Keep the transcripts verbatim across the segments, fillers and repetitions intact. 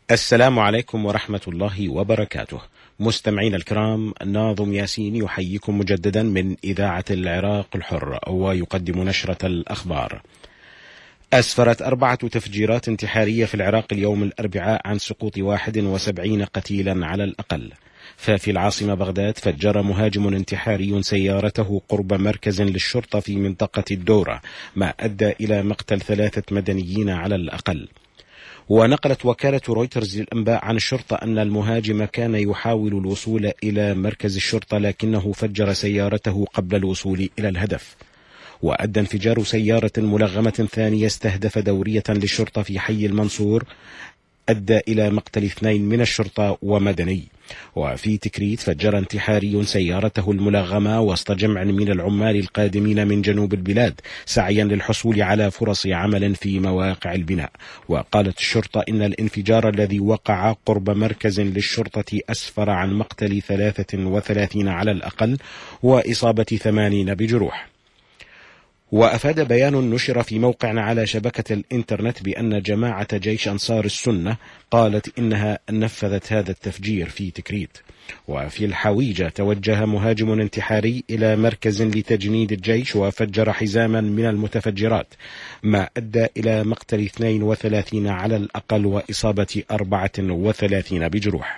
السلام عليكم ورحمة الله وبركاته. مستمعين الكرام، ناظم ياسين يحييكم مجددا من إذاعة العراق الحر ويقدم نشرة الأخبار. أسفرت أربعة تفجيرات انتحارية في العراق اليوم الأربعاء عن سقوط واحد وسبعين قتيلا على الأقل. ففي العاصمة بغداد فجر مهاجم انتحاري سيارته قرب مركز للشرطة في منطقة الدورة، ما أدى إلى مقتل ثلاثة مدنيين على الأقل. ونقلت وكالة رويترز للأنباء عن الشرطة أن المهاجم كان يحاول الوصول إلى مركز الشرطة لكنه فجر سيارته قبل الوصول إلى الهدف. وأدى انفجار سيارة ملغمة ثانية استهدف دورية للشرطة في حي المنصور أدى إلى مقتل اثنين من الشرطة ومدني. وفي تكريت فجر انتحاري سيارته الملغمة وسط جمع من العمال القادمين من جنوب البلاد سعيا للحصول على فرص عمل في مواقع البناء. وقالت الشرطة إن الانفجار الذي وقع قرب مركز للشرطة أسفر عن مقتل ثلاثة وثلاثين على الأقل وإصابة ثمانين بجروح. وأفاد بيان نشر في موقع على شبكة الإنترنت بأن جماعة جيش أنصار السنة قالت إنها نفذت هذا التفجير في تكريت. وفي الحويجة توجه مهاجم انتحاري إلى مركز لتجنيد الجيش وفجر حزاما من المتفجرات، ما أدى إلى مقتل اثنين وثلاثين على الأقل وإصابة أربعة وثلاثين بجروح.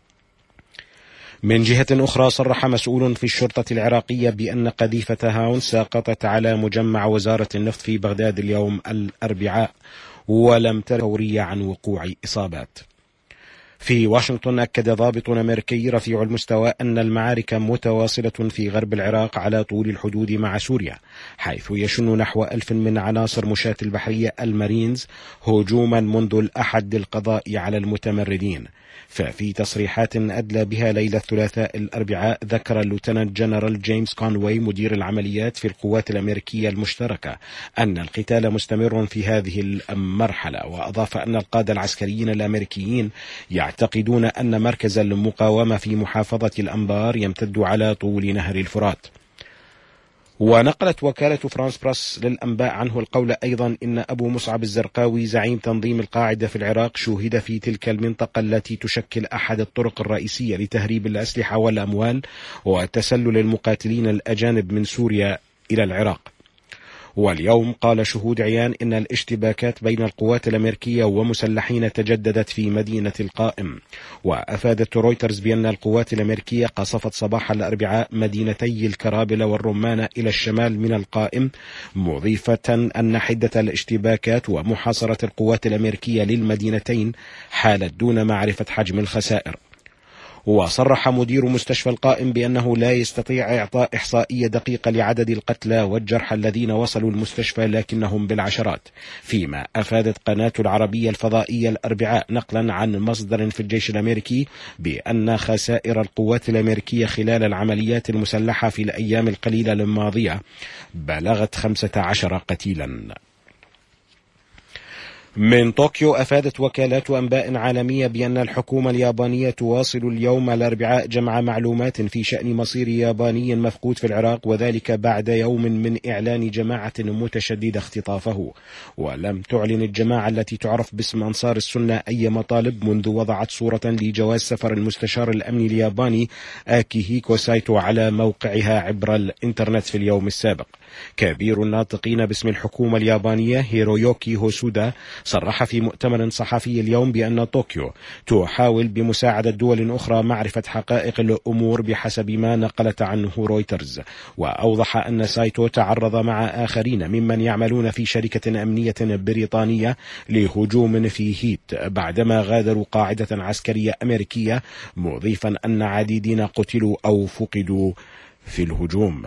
من جهة أخرى صرح مسؤول في الشرطة العراقية بأن قذيفة هاون سقطت على مجمع وزارة النفط في بغداد اليوم الأربعاء ولم تر فورية عن وقوع إصابات. في واشنطن أكد ضابط أمريكي رفيع المستوى أن المعارك متواصلة في غرب العراق على طول الحدود مع سوريا، حيث يشن نحو ألف من عناصر مشاة البحرية المارينز هجوما منذ الأحد للقضاء على المتمردين. ففي تصريحات أدلى بها ليلة الثلاثاء الأربعاء ذكر اللوتنانت جنرال جيمس كونوي مدير العمليات في القوات الأمريكية المشتركة أن القتال مستمر في هذه المرحلة، وأضاف أن القادة العسكريين الأمريكيين يعتقدون أن مركز المقاومة في محافظة الأنبار يمتد على طول نهر الفرات. ونقلت وكالة فرانس براس للأنباء عنه القول أيضا إن أبو مصعب الزرقاوي زعيم تنظيم القاعدة في العراق شوهد في تلك المنطقة التي تشكل أحد الطرق الرئيسية لتهريب الأسلحة والأموال وتسلل المقاتلين الأجانب من سوريا إلى العراق. واليوم قال شهود عيان إن الاشتباكات بين القوات الأمريكية ومسلحين تجددت في مدينة القائم. وأفادت رويترز بأن القوات الأمريكية قصفت صباح الأربعاء مدينتي الكرابلة والرمانة إلى الشمال من القائم، مضيفة أن حدة الاشتباكات ومحاصرة القوات الأمريكية للمدينتين حالت دون معرفة حجم الخسائر. وصرح مدير مستشفى القائم بأنه لا يستطيع إعطاء إحصائية دقيقة لعدد القتلى والجرحى الذين وصلوا المستشفى لكنهم بالعشرات. فيما أفادت قناة العربية الفضائية الأربعاء نقلا عن مصدر في الجيش الأمريكي بأن خسائر القوات الأمريكية خلال العمليات المسلحة في الأيام القليلة الماضية بلغت خمسة عشر قتيلا. من طوكيو أفادت وكالات أنباء عالمية بأن الحكومة اليابانية تواصل اليوم الأربعاء جمع معلومات في شأن مصير ياباني مفقود في العراق، وذلك بعد يوم من إعلان جماعة متشددة اختطافه. ولم تعلن الجماعة التي تعرف باسم أنصار السنة أي مطالب منذ وضعت صورة لجواز سفر المستشار الأمني الياباني آكيهيكو سايتو على موقعها عبر الإنترنت في اليوم السابق. كبير الناطقين باسم الحكومة اليابانية هيرويوكي هوسودا صرح في مؤتمر صحفي اليوم بأن طوكيو تحاول بمساعدة دول أخرى معرفة حقائق الأمور بحسب ما نقلت عنه رويترز. وأوضح أن سايتو تعرض مع آخرين ممن يعملون في شركة أمنية بريطانية لهجوم في هيت بعدما غادروا قاعدة عسكرية أمريكية، مضيفا أن عديدين قتلوا أو فقدوا في الهجوم.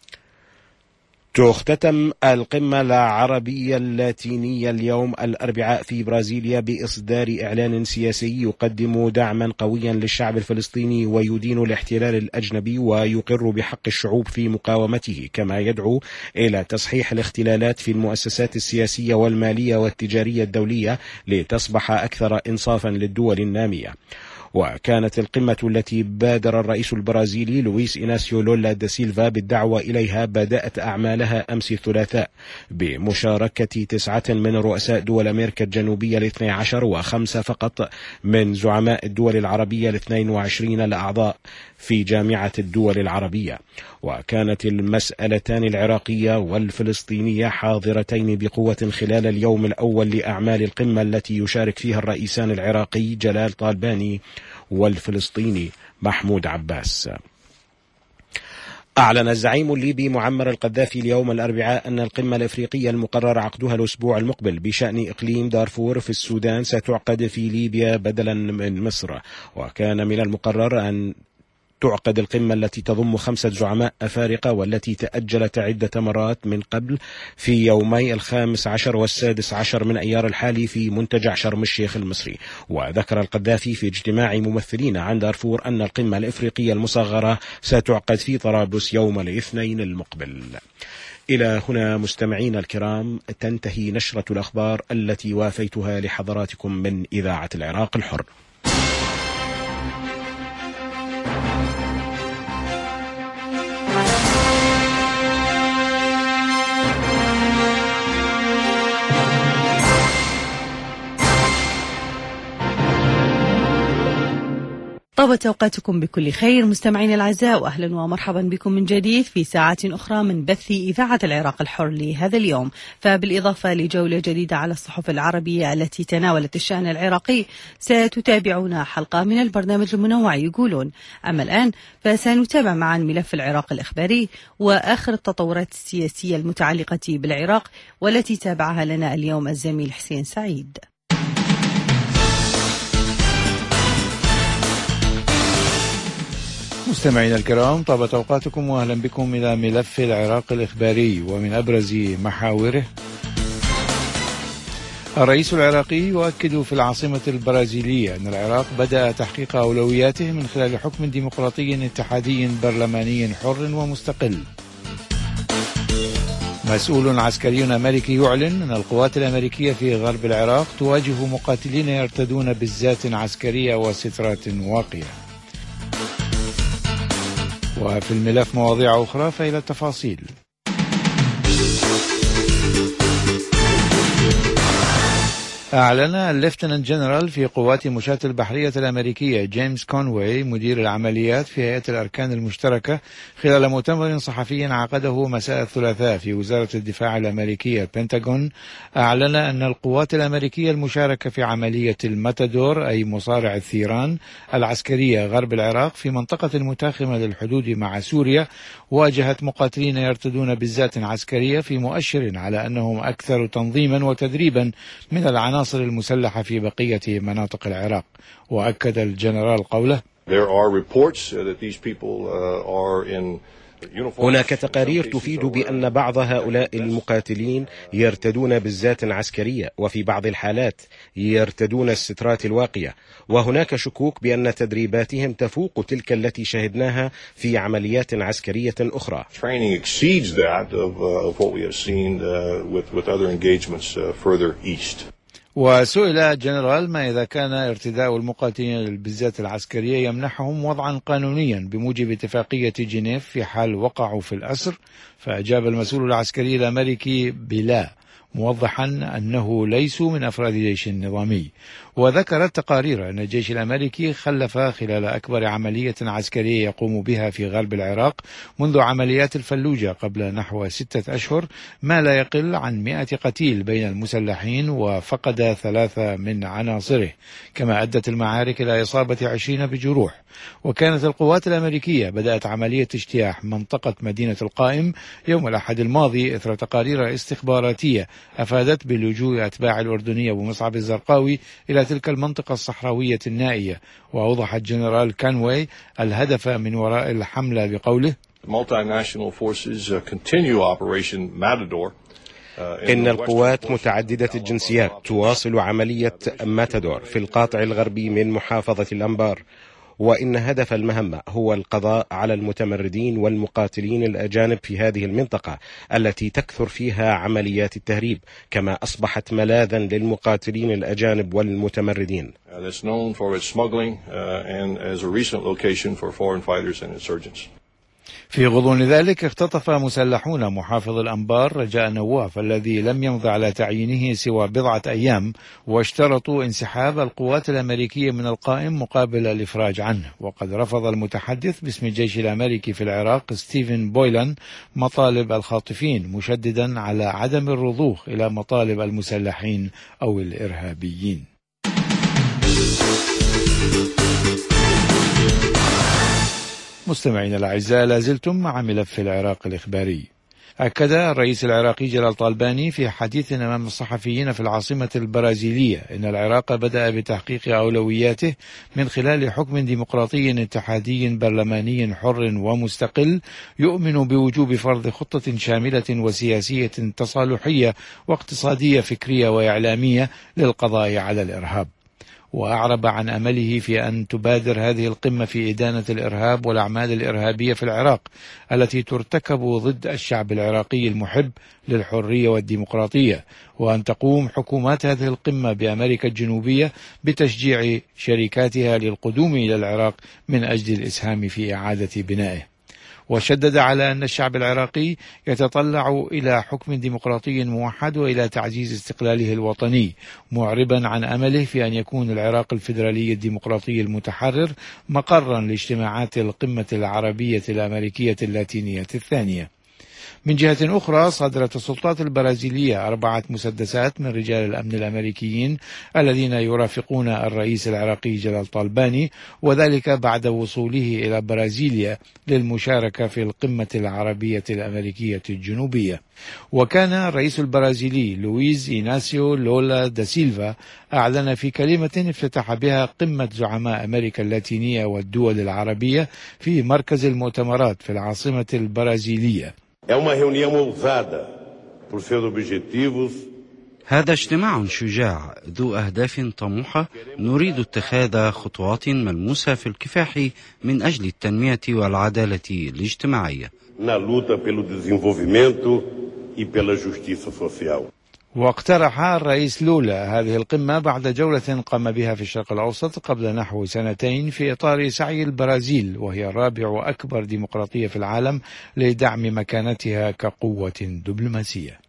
تختتم القمة العربية اللاتينية اليوم الأربعاء في برازيليا بإصدار إعلان سياسي يقدم دعما قويا للشعب الفلسطيني ويدين الاحتلال الأجنبي ويقر بحق الشعوب في مقاومته، كما يدعو إلى تصحيح الاختلالات في المؤسسات السياسية والمالية والتجارية الدولية لتصبح أكثر إنصافا للدول النامية. وكانت القمة التي بادر الرئيس البرازيلي لويس إناسيو لولا دا سيلفا بالدعوة إليها بدأت أعمالها أمس الثلاثاء بمشاركة تسعة من رؤساء دول أمريكا الجنوبية الاثني عشر وخمسة فقط من زعماء الدول العربية الاثنين وعشرين الأعضاء في جامعة الدول العربية. وكانت المسألتان العراقية والفلسطينية حاضرتين بقوة خلال اليوم الأول لأعمال القمة التي يشارك فيها الرئيسان العراقي جلال طالباني والفلسطيني محمود عباس. أعلن الزعيم الليبي معمر القذافي اليوم الأربعاء أن القمة الأفريقية المقرر عقدها الأسبوع المقبل بشأن إقليم دارفور في السودان ستعقد في ليبيا بدلا من مصر. وكان من المقرر أن تعقد القمة التي تضم خمسة زعماء أفارقة والتي تأجلت عدة مرات من قبل في يومي الخامس عشر والسادس عشر من أيار الحالي في منتجع شرم الشيخ المصري. وذكر القذافي في اجتماع ممثلين عن دارفور أن القمة الإفريقية المصغرة ستعقد في طرابلس يوم الاثنين المقبل. إلى هنا مستمعين الكرام تنتهي نشرة الأخبار التي وافيتها لحضراتكم من إذاعة العراق الحر. طابت أوقاتكم بكل خير مستمعين الأعزاء، وأهلا ومرحبا بكم من جديد في ساعة أخرى من بث إذاعة العراق الحر لهذا اليوم. فبالإضافة لجولة جديدة على الصحف العربية التي تناولت الشأن العراقي ستتابعون حلقة من البرنامج المنوع يقولون. أما الآن فسنتابع معا ملف العراق الإخباري وآخر التطورات السياسية المتعلقة بالعراق والتي تابعها لنا اليوم الزميل حسين سعيد. مستمعينا الكرام، طابت أوقاتكم وأهلا بكم إلى ملف العراق الإخباري. ومن أبرز محاوره: الرئيس العراقي يؤكد في العاصمة البرازيلية أن العراق بدأ تحقيق أولوياته من خلال حكم ديمقراطي اتحادي برلماني حر ومستقل. مسؤول عسكري أمريكي يعلن أن القوات الأمريكية في غرب العراق تواجه مقاتلين يرتدون بزات عسكرية وسترات واقية. وفي الملف مواضيع أخرى، فإلى التفاصيل. أعلن الليفتنانت جنرال في قوات مشاة البحرية الأمريكية جيمس كونواي مدير العمليات في هيئة الأركان المشتركة خلال مؤتمر صحفي عقده مساء الثلاثاء في وزارة الدفاع الأمريكية البنتاغون، أعلن أن القوات الأمريكية المشاركة في عملية الماتادور أي مصارع الثيران العسكرية غرب العراق في منطقة المتاخمة للحدود مع سوريا واجهت مقاتلين يرتدون بزات عسكرية، في مؤشر على أنهم أكثر تنظيما وتدريبا من العناصر العناصر المسلحة في بقية مناطق العراق. وأكد الجنرال قوله: هناك تقارير تفيد بأن بعض هؤلاء المقاتلين يرتدون بزات عسكرية، وفي بعض الحالات يرتدون السترات الواقية، وهناك شكوك بأن تدريباتهم تفوق تلك التي شهدناها في عمليات عسكرية أخرى. وسئل الجنرال ما إذا كان ارتداء المقاتلين للبزات العسكرية يمنحهم وضعا قانونيا بموجب اتفاقية جنيف في حال وقعوا في الأسر، فأجاب المسؤول العسكري الأمريكي بلا، موضحا أنه ليسوا من أفراد جيش نظامي. وذكرت تقارير أن الجيش الأمريكي خلف خلال أكبر عملية عسكرية يقوم بها في غرب العراق منذ عمليات الفلوجة قبل نحو ستة أشهر ما لا يقل عن مئة قتيل بين المسلحين، وفقد ثلاثة من عناصره، كما أدت المعارك إلى إصابة عشرين بجروح. وكانت القوات الأمريكية بدأت عملية اجتياح منطقة مدينة القائم يوم الأحد الماضي إثر تقارير استخباراتية أفادت بلجوء أتباع الأردنية ومصعب الزرقاوي إلى تلك المنطقة الصحراوية النائية. وأوضح الجنرال كانواي الهدف من وراء الحملة بقوله: إن القوات متعددة الجنسيات تواصل عملية ماتادور في القاطع الغربي من محافظة الأنبار، وإن هدف المهمة هو القضاء على المتمردين والمقاتلين الأجانب في هذه المنطقة التي تكثر فيها عمليات التهريب، كما أصبحت ملاذا للمقاتلين الأجانب والمتمردين. في غضون ذلك اختطف مسلحون محافظ الأنبار رجاء نواف الذي لم يمض على تعيينه سوى بضعة أيام، واشترطوا انسحاب القوات الأمريكية من القائم مقابل الإفراج عنه. وقد رفض المتحدث باسم الجيش الأمريكي في العراق ستيفن بويلان مطالب الخاطفين، مشددا على عدم الرضوخ إلى مطالب المسلحين أو الإرهابيين. مستمعين الأعزاء، لازلتم مع ملف العراق الإخباري. أكد الرئيس العراقي جلال طالباني في حديث أمام الصحفيين في العاصمة البرازيلية إن العراق بدأ بتحقيق أولوياته من خلال حكم ديمقراطي اتحادي برلماني حر ومستقل يؤمن بوجوب فرض خطة شاملة وسياسية تصالحية واقتصادية فكرية وإعلامية للقضاء على الإرهاب. وأعرب عن أمله في أن تبادر هذه القمة في إدانة الإرهاب والأعمال الإرهابية في العراق التي ترتكب ضد الشعب العراقي المحب للحرية والديمقراطية، وأن تقوم حكومات هذه القمة بأمريكا الجنوبية بتشجيع شركاتها للقدوم إلى العراق من أجل الإسهام في إعادة بنائه. وشدد على أن الشعب العراقي يتطلع إلى حكم ديمقراطي موحد وإلى تعزيز استقلاله الوطني، معربا عن أمله في أن يكون العراق الفيدرالي الديمقراطي المتحرر مقرا لاجتماعات القمة العربية الأمريكية اللاتينية الثانية. من جهة أخرى، صدرت السلطات البرازيلية أربعة مسدسات من رجال الأمن الأمريكيين الذين يرافقون الرئيس العراقي جلال طالباني، وذلك بعد وصوله إلى برازيليا للمشاركة في القمة العربية الأمريكية الجنوبية. وكان الرئيس البرازيلي لويز إيناسيو لولا دا سيلفا أعلن في كلمة افتتح بها قمة زعماء أمريكا اللاتينية والدول العربية في مركز المؤتمرات في العاصمة البرازيلية. هذا اجتماع شجاع ذو أهداف طموحة، نريد اتخاذ خطوات ملموسة في الكفاح من أجل التنمية والعدالة الاجتماعية. واقترح الرئيس لولا هذه القمة بعد جولة قام بها في الشرق الأوسط قبل نحو سنتين في إطار سعي البرازيل، وهي الرابع وأكبر ديمقراطية في العالم، لدعم مكانتها كقوة دبلوماسية.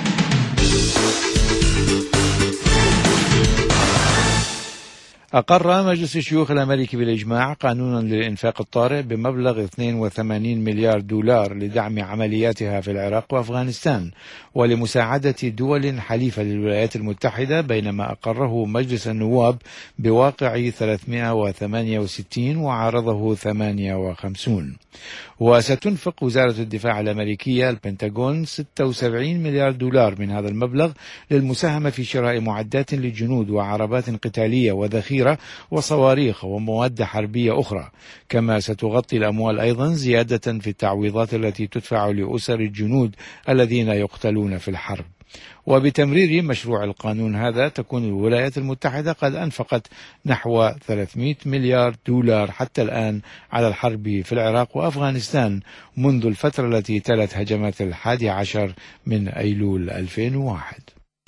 أقر مجلس الشيوخ الأمريكي بالإجماع قانونا للإنفاق الطارئ بمبلغ اثنين وثمانين مليار دولار لدعم عملياتها في العراق وأفغانستان ولمساعدة دول حليفة للولايات المتحدة، بينما أقره مجلس النواب بواقع ثلاثمائة وثمانية وستين وعارضه ثمانية وخمسين. وستنفق وزارة الدفاع الأمريكية البنتاغون ستة وسبعين مليار دولار من هذا المبلغ للمساهمة في شراء معدات للجنود وعربات قتالية وذخيرة وصواريخ ومواد حربية أخرى، كما ستغطي الأموال أيضا زيادة في التعويضات التي تدفع لأسر الجنود الذين يقتلون في الحرب. وبتمرير مشروع القانون هذا تكون الولايات المتحدة قد أنفقت نحو ثلاثمائة مليار دولار حتى الآن على الحرب في العراق وأفغانستان منذ الفترة التي تلت هجمات الحادي عشر من أيلول ألفين وواحد.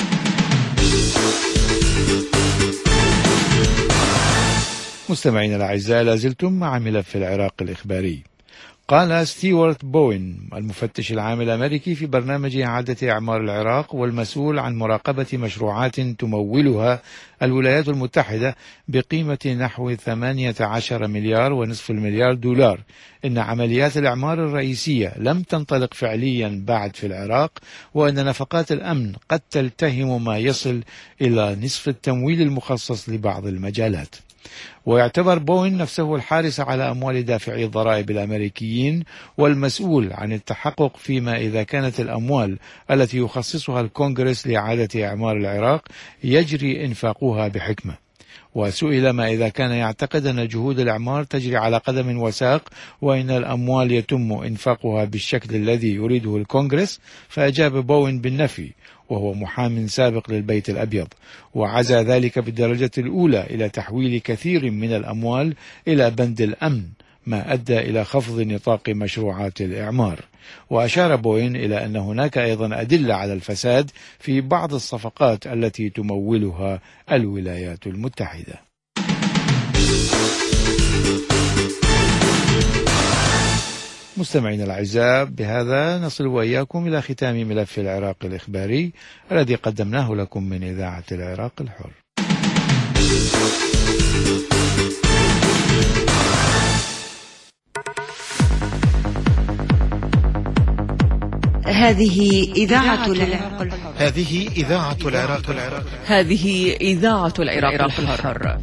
مستمعين الأعزاء، لازلتم مع ملف العراق الإخباري. قال ستيوارت بوين المفتش العام الأمريكي في برنامج إعادة إعمار العراق والمسؤول عن مراقبة مشروعات تمولها الولايات المتحدة بقيمة نحو ثمانية عشر مليار ونصف المليار دولار إن عمليات الإعمار الرئيسية لم تنطلق فعليا بعد في العراق، وأن نفقات الأمن قد تلتهم ما يصل إلى نصف التمويل المخصص لبعض المجالات. ويعتبر بوين نفسه الحارس على أموال دافعي الضرائب الأمريكيين والمسؤول عن التحقق فيما إذا كانت الأموال التي يخصصها الكونغرس لإعادة إعمار العراق يجري إنفاقها بحكمة. وسئل ما إذا كان يعتقد أن جهود الإعمار تجري على قدم وساق وإن الأموال يتم إنفاقها بالشكل الذي يريده الكونغرس، فأجاب بوين بالنفي، وهو محام سابق للبيت الأبيض، وعزى ذلك بالدرجة الأولى إلى تحويل كثير من الأموال إلى بند الأمن، ما أدى إلى خفض نطاق مشروعات الإعمار. وأشار بوين إلى أن هناك أيضا أدلة على الفساد في بعض الصفقات التي تمولها الولايات المتحدة. مستمعينا الأعزاء، بهذا نصل وإياكم إلى ختام ملف العراق الإخباري الذي قدمناه لكم من إذاعة العراق الحر. هذه إذاعة العراق الحر. هذه إذاعة العراق الحر. هذه إذاعة العراق الحر.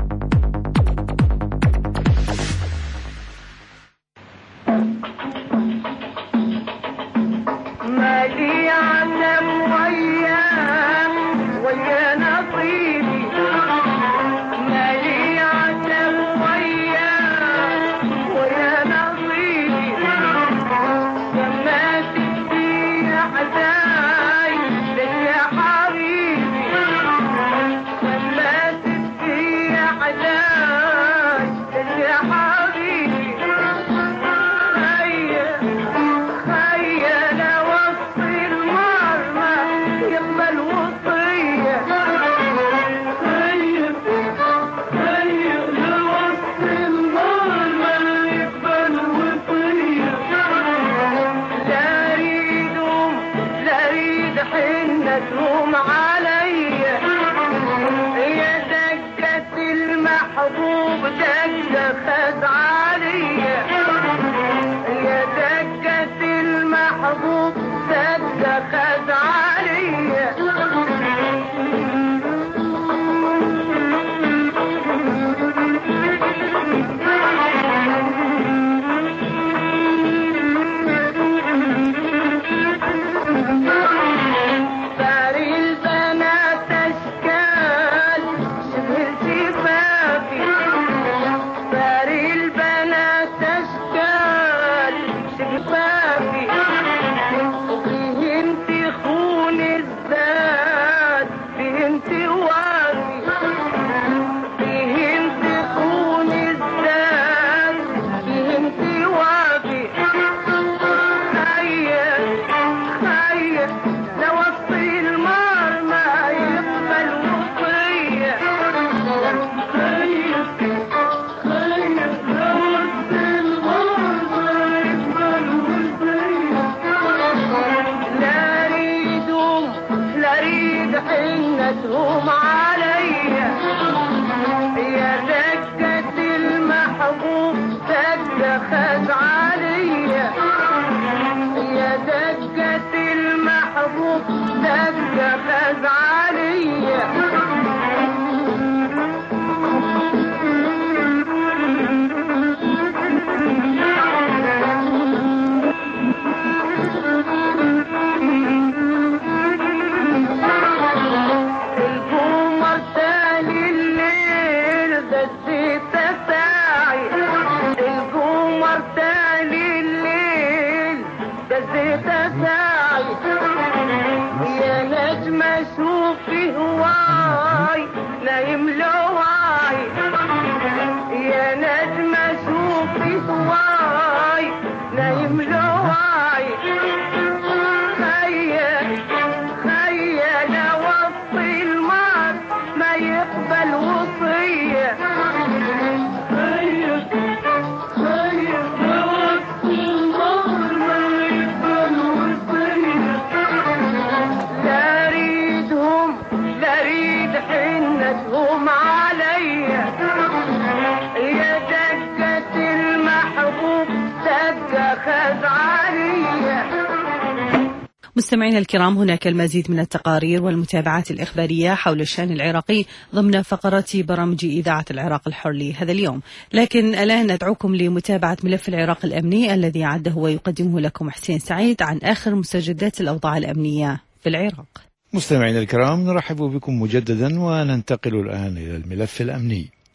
مستمعينا الكرام، هناك المزيد من التقارير والمتابعات الإخبارية حول الشأن العراقي ضمن فقرات برامج إذاعة العراق الحر لهذا اليوم، لكن الآن ندعوكم لمتابعة ملف العراق الأمني الذي عده ويقدمه لكم حسين سعيد عن آخر مستجدات الأوضاع الأمنية في العراق. مستمعينا الكرام، نرحب بكم مجددا وننتقل الآن إلى الملف الأمني.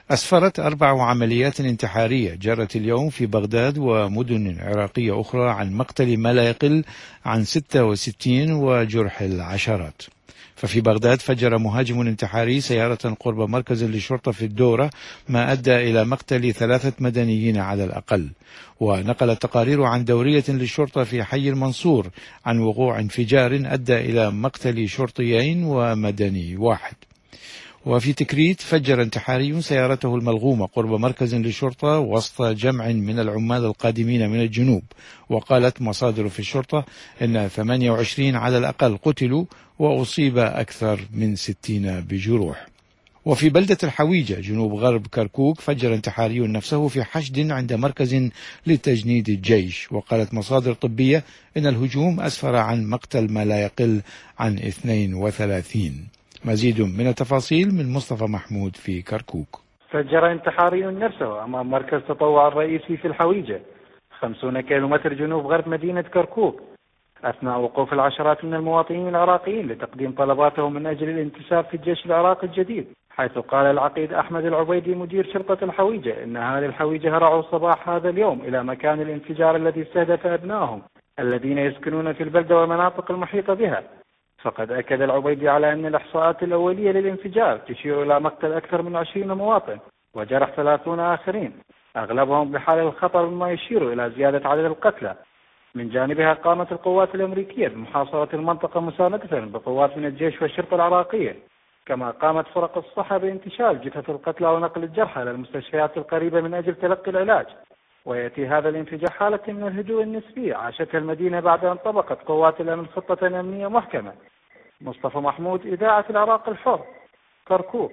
أسفرت أربع عمليات انتحارية جرت اليوم في بغداد ومدن عراقية أخرى عن مقتل ما لا يقل عن ستة وستين وجرح العشرات. ففي بغداد فجر مهاجم انتحاري سيارة قرب مركز للشرطة في الدورة، ما أدى إلى مقتل ثلاثة مدنيين على الأقل. ونقلت تقارير عن دورية للشرطة في حي المنصور عن وقوع انفجار أدى إلى مقتل شرطيين ومدني واحد. وفي تكريت فجر انتحاري سيارته الملغومة قرب مركز للشرطة وسط جمع من العمال القادمين من الجنوب. وقالت مصادر في الشرطة أن ثمانية وعشرين على الأقل قتلوا وأصيب أكثر من ستين بجروح. وفي بلدة الحويجة جنوب غرب كركوك فجر انتحاري نفسه في حشد عند مركز لتجنيد الجيش. وقالت مصادر طبية أن الهجوم أسفر عن مقتل ما لا يقل عن اثنين وثلاثين. مزيد من التفاصيل من مصطفى محمود في كركوك. فجر انتحاري نفسه أمام مركز تطوع الرئيسي في الحويجة خمسين كيلومتر جنوب غرب مدينة كركوك أثناء وقوف العشرات من المواطنين العراقيين لتقديم طلباتهم من أجل الانتساب في الجيش العراقي الجديد. حيث قال العقيد أحمد العبيدي مدير شرطة الحويجة إن أهالي الحويجة هرعوا صباح هذا اليوم إلى مكان الانفجار الذي استهدف أبنائهم الذين يسكنون في البلدة والمناطق المحيطة بها. فقد أكد العبيدي على أن الإحصاءات الأولية للانفجار تشير إلى مقتل أكثر من عشرين مواطن وجرح ثلاثين آخرين أغلبهم بحالة الخطر، مما يشير إلى زيادة عدد القتلى. من جانبها قامت القوات الأمريكية بمحاصرة المنطقة مساندة بقوات من الجيش والشرطة العراقية، كما قامت فرق الصحة بانتشال جثث القتلى ونقل الجرحى إلى المستشفيات القريبة من أجل تلقي العلاج. ويأتي هذا الانفجار حالة من الهدوء النسبي عاشتها المدينة بعد أن طبقت قوات الأمن خطة أمنية محكمة. مصطفى محمود، إذاعة العراق الحر، كركوك.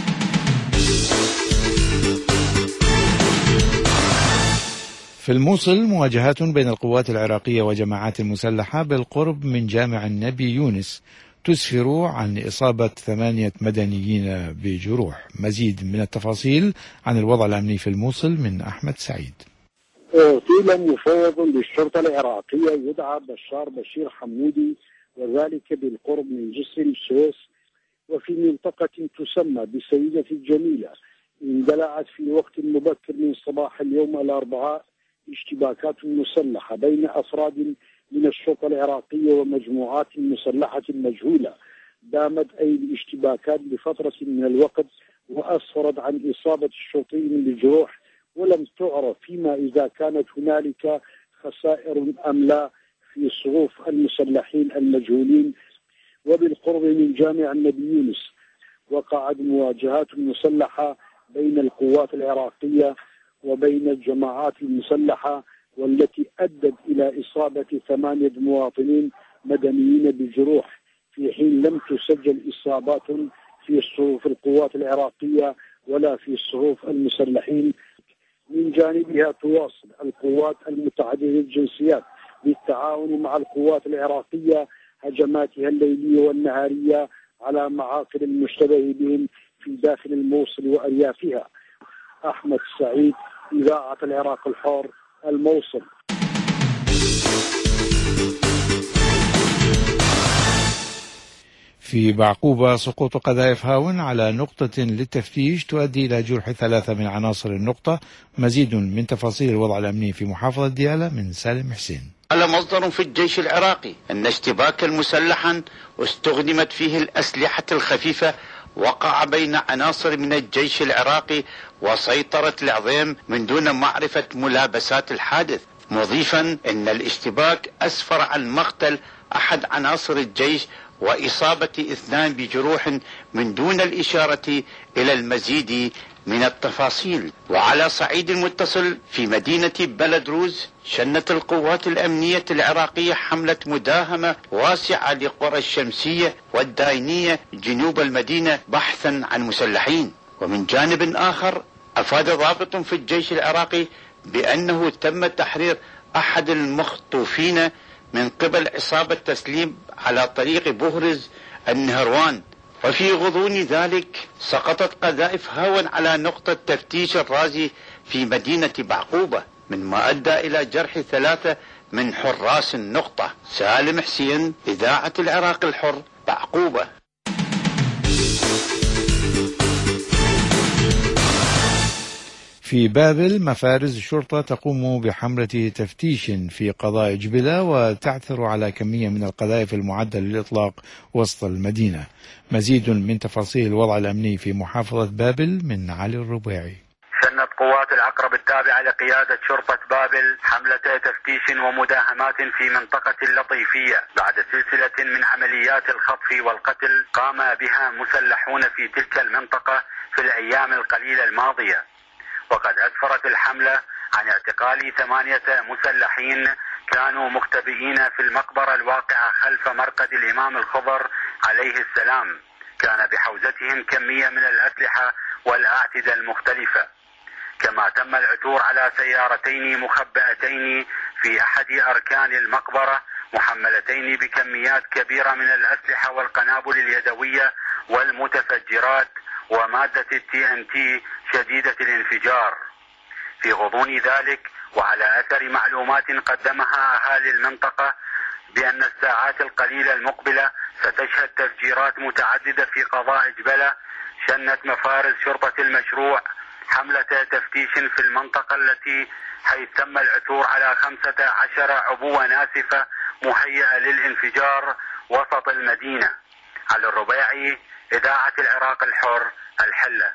في الموصل مواجهات بين القوات العراقية وجماعات مسلحة بالقرب من جامع النبي يونس تسفر عن إصابة ثمانية مدنيين بجروح. مزيد من التفاصيل عن الوضع الأمني في الموصل من أحمد سعيد. اغتيل مفوض للشرطة العراقية يدعى بشار بشير حمودي، وذلك بالقرب من جسر السويس وفي منطقة تسمى بسيدة الجميلة. اندلعت في وقت مبكر من صباح اليوم الأربعاء اشتباكات مسلحة بين أفراد من الشرطة العراقية ومجموعات مسلحة مجهولة. دامت أي الاشتباكات لفترة من الوقت وأسفرت عن إصابة الشرطيين بجروح، ولم تعرف فيما إذا كانت هنالك خسائر أم لا في صفوف المسلحين المجهولين. وبالقرب من جامع النبي يونس وقعت مواجهات مسلحة بين القوات العراقية وبين الجماعات المسلحة، والتي أدت إلى إصابة ثمانية مواطنين مدنيين بجروح، في حين لم تسجل إصابات في صفوف القوات العراقية ولا في صفوف المسلحين. من جانبها تواصل القوات المتعددة الجنسيات بالتعاون مع القوات العراقية هجماتها الليلية والنهارية على معاقل المشتبه بهم في داخل الموصل وأريافها. أحمد سعيد، إذاعة العراق الحر، الموصل. في بعقوبة سقوط قذائف هاون على نقطة للتفتيش تؤدي إلى جرح ثلاثة من عناصر النقطة. مزيد من تفاصيل الوضع الأمني في محافظة ديالى من سالم حسين. قال مصدر في الجيش العراقي أن اشتباكا مسلحا استخدمت فيه الأسلحة الخفيفة وقع بين عناصر من الجيش العراقي وسيطرت العظيم من دون معرفة ملابسات الحادث، مضيفا أن الاشتباك أسفر عن مقتل أحد عناصر الجيش وإصابة اثنان بجروح من دون الإشارة إلى المزيد من التفاصيل. وعلى صعيد المتصل في مدينة بلدروز شنت القوات الأمنية العراقية حملة مداهمة واسعة لقرى الشمسية والداينية جنوب المدينة بحثا عن مسلحين. ومن جانب آخر أفاد ضابط في الجيش العراقي بأنه تم تحرير أحد المخطوفين من قبل عصابة تسليم على طريق بهرز النهروان. وفي غضون ذلك سقطت قذائف هاون على نقطة تفتيش الرازي في مدينة بعقوبة، مما أدى إلى جرح ثلاثة من حراس النقطة. سالم حسين، إذاعة العراق الحر، بعقوبة. في بابل مفارز الشرطة تقوم بحملة تفتيش في قضاء جبلة وتعثر على كمية من القذائف المعدة للإطلاق وسط المدينة. مزيد من تفاصيل الوضع الأمني في محافظة بابل من علي الربيعي. شنت قوات العقرب التابعة لقيادة شرطة بابل حملة تفتيش ومداهمات في منطقة اللطيفية بعد سلسلة من عمليات الخطف والقتل قام بها مسلحون في تلك المنطقة في الأيام القليلة الماضية. وقد أسفرت الحملة عن اعتقال ثمانية مسلحين كانوا مختبئين في المقبرة الواقعة خلف مرقد الإمام الخضر عليه السلام. كان بحوزتهم كمية من الأسلحة والأعتدة المختلفة. كما تم العثور على سيارتين مخبأتين في أحد أركان المقبرة محملتين بكميات كبيرة من الأسلحة والقنابل اليدوية والمتفجرات ومادة التي ان تي شديدة الانفجار. في غضون ذلك وعلى أثر معلومات قدمها أهالي المنطقة بأن الساعات القليلة المقبلة ستشهد تفجيرات متعددة في قضاء جبلة، شنت مفارز شرطة المشروع حملة تفتيش في المنطقة التي حيث تم العثور على خمسة عشر عبوة ناسفة مهيئة للانفجار وسط المدينة. على الربيعي، إذاعة العراق الحر، الحلة.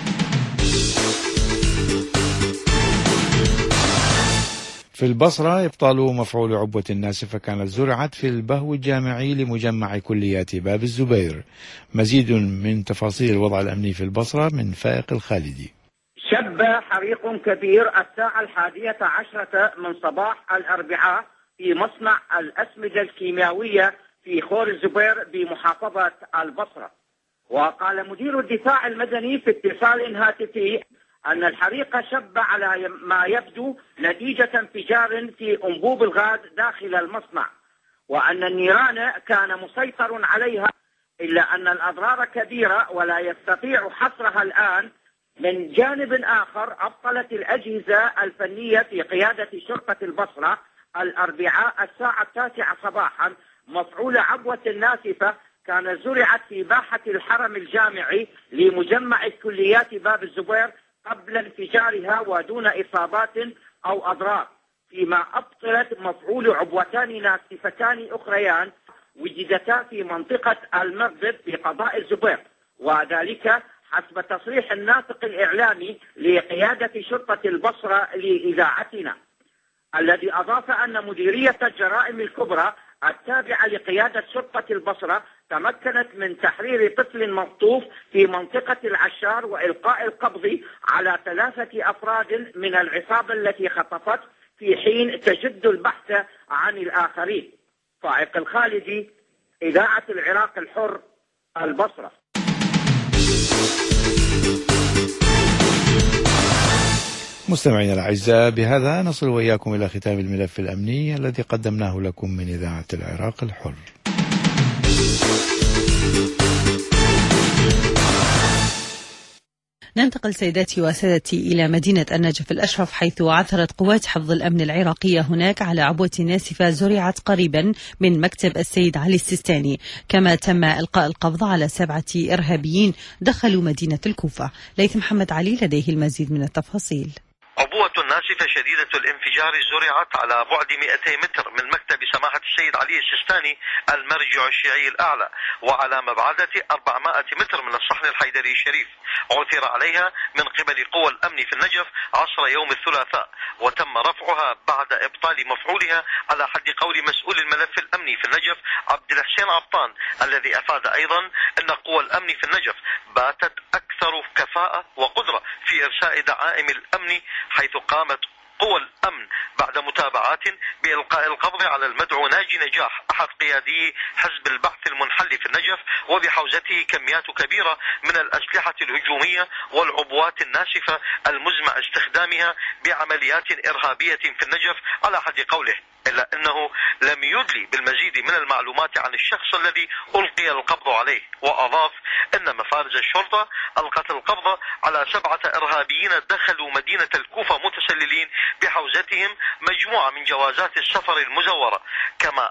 في البصرة إبطال مفعول عبوة ناسفة كانت زرعت في البهو الجامعي لمجمع كليات باب الزبير. مزيد من تفاصيل الوضع الأمني في البصرة من فائق الخالدي. شب حريق كبير الساعة الحادية عشرة من صباح الأربعاء في مصنع الأسمدة الكيميائية في خور الزبير بمحافظة البصرة. وقال مدير الدفاع المدني في اتصال هاتفي أن الحريق شب على ما يبدو نتيجة انفجار في أنبوب الغاز داخل المصنع، وأن النيران كان مسيطر عليها، إلا أن الأضرار كبيرة ولا يستطيع حصرها الآن. من جانب آخر، أبطلت الأجهزة الفنية في قيادة شرطة البصرة الأربعاء الساعة التاسعة صباحا مفعول عبوة ناسفة كان زرعت في باحة الحرم الجامعي لمجمع كليات باب الزبير قبل انفجارها ودون إصابات أو أضرار، فيما أبطلت مفعول عبوتان ناسفتان أخريان وجدتا في منطقة المغرب في قضاء الزبير، وذلك حسب تصريح الناطق الإعلامي لقيادة شرطة البصرة لإذاعتنا، الذي أضاف أن مديرية الجرائم الكبرى التابعة لقيادة شرطة البصرة تمكنت من تحرير طفل مخطوف في منطقة العشار وإلقاء القبض على ثلاثة أفراد من العصابة التي خطفت، في حين تجد البحث عن الآخرين. فائق الخالدي، إذاعة العراق الحر، البصرة. مستمعينا الأعزاء، بهذا نصل وإياكم إلى ختام الملف الأمني الذي قدمناه لكم من إذاعة العراق الحر. ننتقل سيداتي وسادتي إلى مدينة النجف الأشرف، حيث عثرت قوات حفظ الأمن العراقية هناك على عبوة ناسفة زرعت قريبا من مكتب السيد علي السيستاني، كما تم إلقاء القبض على سبعة إرهابيين دخلوا مدينة الكوفة. ليث محمد علي لديه المزيد من التفاصيل. عبوة ناسفة شديدة الانفجار زرعت على بعد مئتي متر من مكتب سماحة السيد علي السيستاني المرجع الشيعي الأعلى، وعلى مبعدة أربعمائة متر من الصحن الحيدري الشريف. عثر عليها من قبل قوى الأمن في النجف عصر يوم الثلاثاء، وتم رفعها بعد إبطال مفعولها على حد قول مسؤول الملف الأمني في النجف عبد الحسين عبطان، الذي أفاد أيضا أن قوى الأمن في النجف باتت أكثر كفاءة وقدرة في إرساء دعائم الأمن، حيث قامت قوى الأمن بعد متابعات بإلقاء القبض على المدعو ناجي نجاح أحد قيادي حزب البعث المنحل في النجف، وبحوزته كميات كبيرة من الأسلحة الهجومية والعبوات الناسفة المزمع استخدامها بعمليات إرهابية في النجف على حد قوله، إلا أنه لم يدلي بالمزيد من المعلومات عن الشخص الذي ألقي القبض عليه. وأضاف أن مفارز الشرطة ألقت القبض على سبعة إرهابيين دخلوا مدينة الكوفة متسللين بحوزتهم مجموعة من جوازات السفر المزورة، كما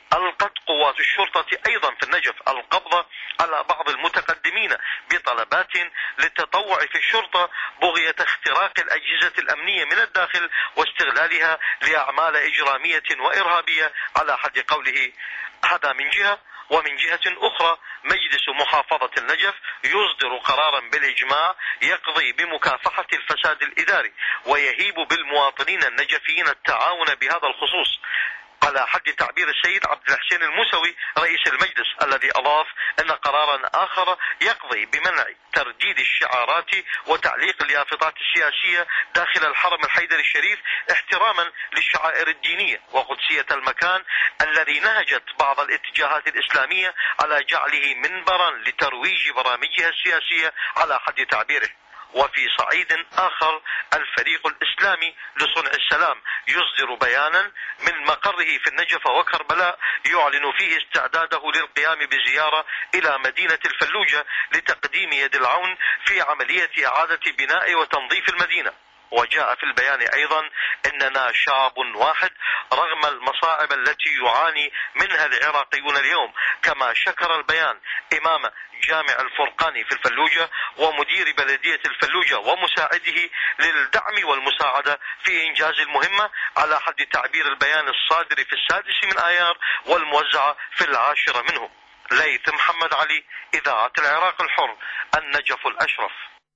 ألقت قوات الشرطة أيضا في النجف القبض على بعض المتقدمين بطلبات للتطوع في الشرطة بغية اختراق الأجهزة الأمنية من الداخل واستغلالها لأعمال إجرامية وإرهابية على حد قوله. هذا من جهة، ومن جهة أخرى مجلس محافظة النجف يصدر قرارا بالإجماع يقضي بمكافحة الفساد الإداري ويهيب بالمواطنين النجفيين التعاون بهذا الخصوص، على حد تعبير السيد عبد الحسين الموسوي رئيس المجلس، الذي أضاف أن قرارا آخر يقضي بمنع ترديد الشعارات وتعليق اليافطات السياسية داخل الحرم الحيدري الشريف احتراما للشعائر الدينية وقدسية المكان الذي نهجت بعض الاتجاهات الإسلامية على جعله منبرا لترويج برامجها السياسية على حد تعبيره. وفي صعيد آخر الفريق الإسلامي لصنع السلام يصدر بيانا من مقره في النجف وكربلاء يعلن فيه استعداده للقيام بزيارة إلى مدينة الفلوجة لتقديم يد العون في عملية إعادة بناء وتنظيف المدينة. وجاء في البيان أيضا أننا شعب واحد رغم المصاعب التي يعاني منها العراقيون اليوم، كما شكر البيان إمام جامع الفرقاني في الفلوجة ومدير بلدية الفلوجة ومساعده للدعم والمساعدة في إنجاز المهمة على حد تعبير البيان الصادر في السادس من آيار والموزعة في العاشرة منه. ليث محمد علي، إذاعة العراق الحر، النجف الأشرف.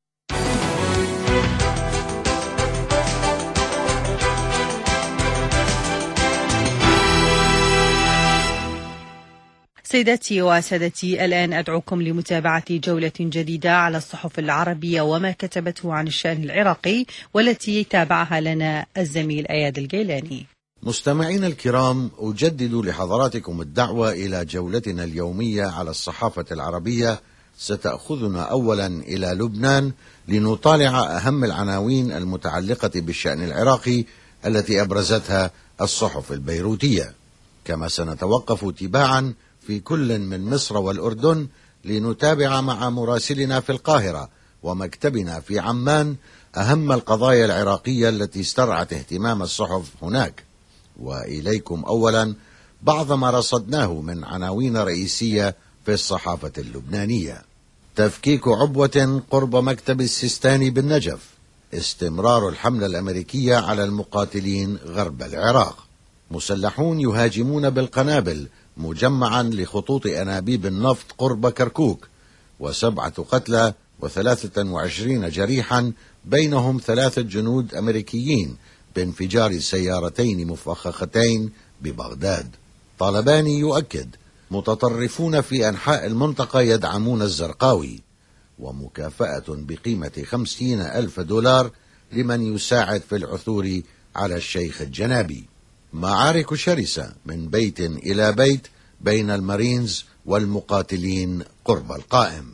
سيداتي وسادتي، الآن أدعوكم لمتابعة جولة جديدة على الصحف العربية وما كتبته عن الشأن العراقي، والتي تابعها لنا الزميل أياد الجيلاني. مستمعين الكرام، أجدد لحضراتكم الدعوة إلى جولتنا اليومية على الصحافة العربية. ستأخذنا أولا إلى لبنان لنطالع أهم العناوين المتعلقة بالشأن العراقي التي أبرزتها الصحف البيروتية، كما سنتوقف تباعا في كل من مصر والأردن لنتابع مع مراسلنا في القاهرة ومكتبنا في عمان أهم القضايا العراقية التي استرعت اهتمام الصحف هناك. وإليكم أولا بعض ما رصدناه من عناوين رئيسية في الصحافة اللبنانية. تفكيك عبوة قرب مكتب السيستاني بالنجف، استمرار الحملة الأمريكية على المقاتلين غرب العراق، مسلحون يهاجمون بالقنابل مجمعا لخطوط أنابيب النفط قرب كركوك، وسبعة قتلى وثلاثة وعشرين جريحا بينهم ثلاثة جنود أمريكيين بانفجار سيارتين مفخختين ببغداد. طالباني يؤكد متطرفون في أنحاء المنطقة يدعمون الزرقاوي، ومكافأة بقيمة خمسين ألف دولار لمن يساعد في العثور على الشيخ الجنابي. معارك شرسة من بيت إلى بيت بين المارينز والمقاتلين قرب القائم.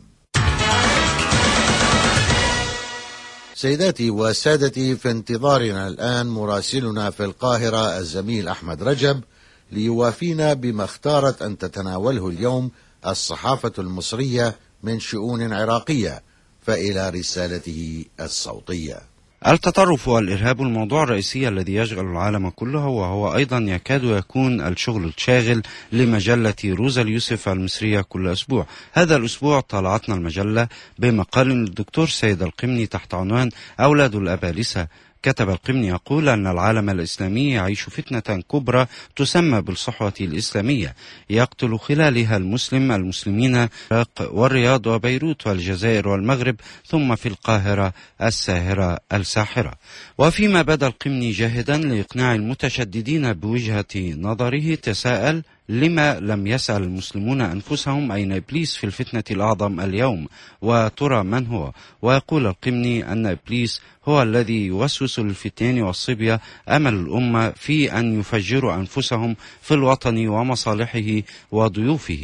سيداتي وسادتي، في انتظارنا الآن مراسلنا في القاهرة الزميل أحمد رجب ليوافينا بما اختارت أن تتناوله اليوم الصحافة المصرية من شؤون عراقية، فإلى رسالته الصوتية. التطرف والإرهاب الموضوع الرئيسي الذي يشغل العالم كله، وهو أيضا يكاد يكون الشغل الشاغل لمجلة روزا اليوسف المصرية كل أسبوع. هذا الأسبوع طالعتنا المجلة بمقال للدكتور سيد القمني تحت عنوان أولاد الأبالسة. كتب القمني يقول أن العالم الإسلامي يعيش فتنة كبرى تسمى بالصحوة الإسلامية، يقتل خلالها المسلم المسلمين العراق والرياض وبيروت والجزائر والمغرب، ثم في القاهرة الساهرة الساحرة. وفيما بدا القمني جاهدا لإقناع المتشددين بوجهة نظره، تساءل: لما لم يسأل المسلمون أنفسهم أين إبليس في الفتنة الأعظم اليوم، وترى من هو؟ ويقول القمني أن إبليس هو الذي يوسوس للفتيان والصبية أمل الأمة في أن يفجروا أنفسهم في الوطن ومصالحه وضيوفه.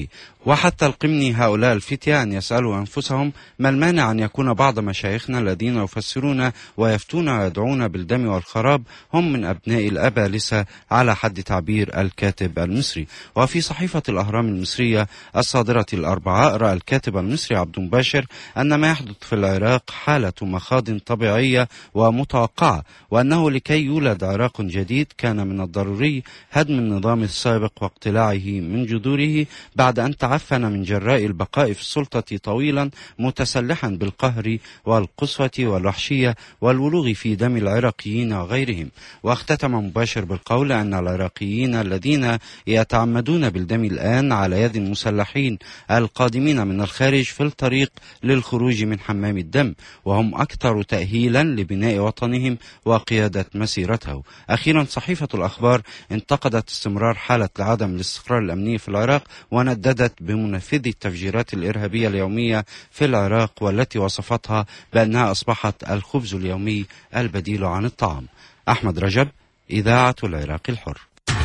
وحتى القمني هؤلاء الفتية أن يسألوا أنفسهم ما المانع أن يكون بعض مشايخنا الذين يفسرون ويفتون ويدعون بالدم والخراب هم من أبناء الأبالسة على حد تعبير الكاتب المصري. وفي صحيفة الأهرام المصرية الصادرة الأربعاء رأى الكاتب المصري عبد مباشر أن ما يحدث في العراق حالة مخاض طبيعية ومتوقعة، وأنه لكي يولد عراق جديد كان من الضروري هدم النظام السابق واقتلاعه من جذوره بعد أن تعفن من جراء البقاء في السلطة طويلا متسلحا بالقهر والقسوة والوحشية والولوغ في دم العراقيين وغيرهم. واختتم مباشر بالقول أن العراقيين الذين يتعمدون بالدم الآن على يد المسلحين القادمين من الخارج في الطريق للخروج من حمام الدم، وهم أكثر تأهيلا لبناء وطنهم وقيادة مسيرته. أخيرا صحيفة الأخبار انتقدت استمرار حالة عدم الاستقرار الأمني في العراق ونددت بمنفذي التفجيرات الإرهابية اليومية في العراق، والتي وصفتها بأنها أصبحت الخبز اليومي البديل عن الطعام. أحمد رجب، إذاعة العراق الحر.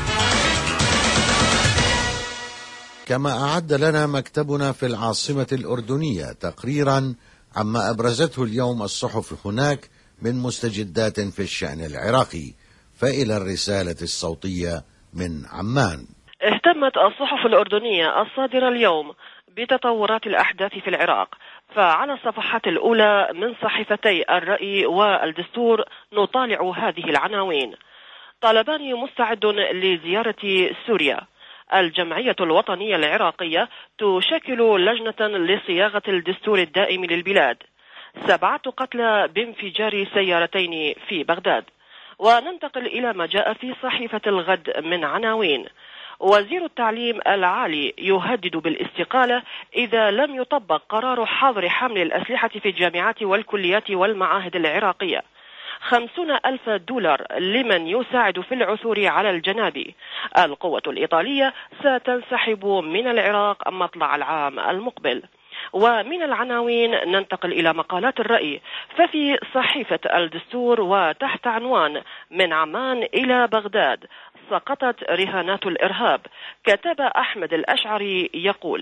كما أعد لنا مكتبنا في العاصمة الأردنية تقريرا عما أبرزته اليوم الصحف هناك من مستجدات في الشأن العراقي، فإلى الرسالة الصوتية من عمان. اهتمت الصحف الأردنية الصادرة اليوم بتطورات الأحداث في العراق، فعلى الصفحات الأولى من صحيفتي الرأي والدستور نطالع هذه العناوين: طالباني مستعد لزيارة سوريا، الجمعية الوطنية العراقية تشكل لجنة لصياغة الدستور الدائم للبلاد، سبعة قتلى بانفجار سيارتين في بغداد. وننتقل إلى ما جاء في صحيفة الغد من عناوين: وزير التعليم العالي يهدد بالاستقالة إذا لم يطبق قرار حظر حمل الأسلحة في الجامعات والكليات والمعاهد العراقية، خمسون ألف دولار لمن يساعد في العثور على الجنابي، القوة الإيطالية ستنسحب من العراق مطلع العام المقبل. ومن العناوين ننتقل إلى مقالات الرأي، ففي صحيفة الدستور وتحت عنوان من عمان إلى بغداد سقطت رهانات الإرهاب، كتب أحمد الأشعري يقول: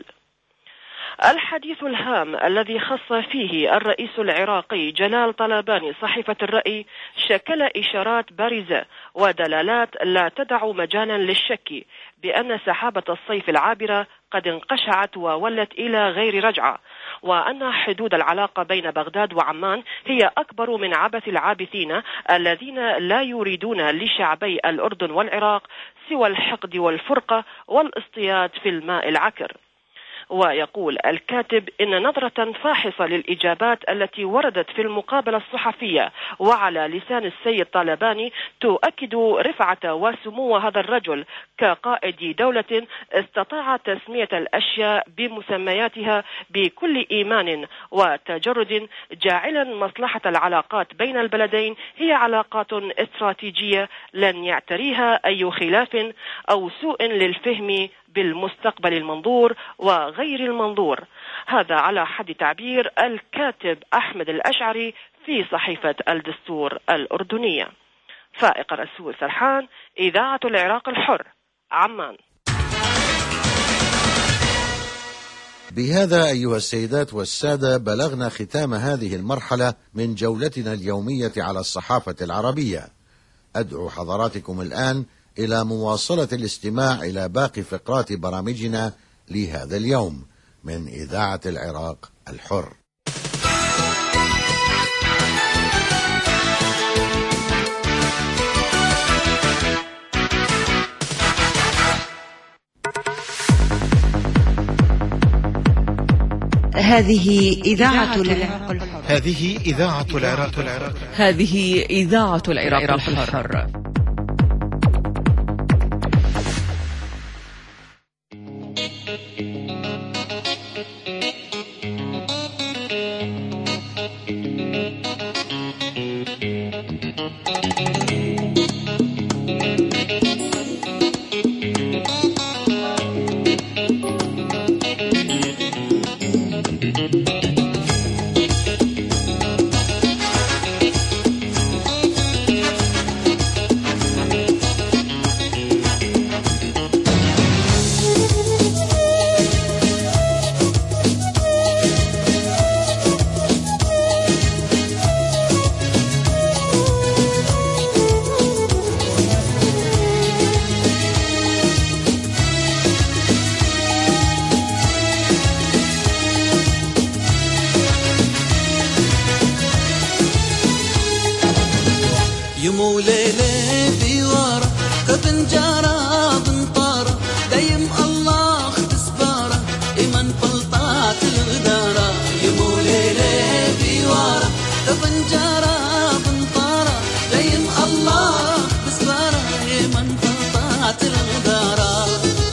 الحديث الهام الذي خص فيه الرئيس العراقي جلال طلباني صحيفة الرأي شكل إشارات بارزة ودلالات لا تدع مجالا للشك بأن سحابة الصيف العابرة قد انقشعت وولت إلى غير رجعة، وأن حدود العلاقة بين بغداد وعمان هي أكبر من عبث العابثين الذين لا يريدون لشعبي الأردن والعراق سوى الحقد والفرقة والاصطياد في الماء العكر. ويقول الكاتب إن نظرة فاحصة للإجابات التي وردت في المقابلة الصحفية وعلى لسان السيد طالباني تؤكد رفعة وسمو هذا الرجل كقائد دولة استطاع تسمية الأشياء بمسمياتها بكل إيمان وتجرد، جاعلا مصلحة العلاقات بين البلدين هي علاقات استراتيجية لن يعتريها أي خلاف أو سوء للفهم بالمستقبل المنظور وغير المنظور. هذا على حد تعبير الكاتب أحمد الأشعري في صحيفة الدستور الأردنية. فائق رسول سرحان، إذاعة العراق الحر، عمان. بهذا أيها السيدات والسادة بلغنا ختام هذه المرحلة من جولتنا اليومية على الصحافة العربية. أدعو حضراتكم الآن إلى مواصلة الاستماع إلى باقي فقرات برامجنا لهذا اليوم من إذاعة العراق الحر. هذه إذاعة العراق الحر. هذه إذاعة العراق الحر. هذه إذاعة العراق الحر. يمو ليلة بيوارة كبنجارة بنطارة دايم الله تسبارة إيمان فلطات الغدارة يمو ليلة بيوارة كبنجارة بنطارة دايم الله تسبارة إيمان فلطات الغدارة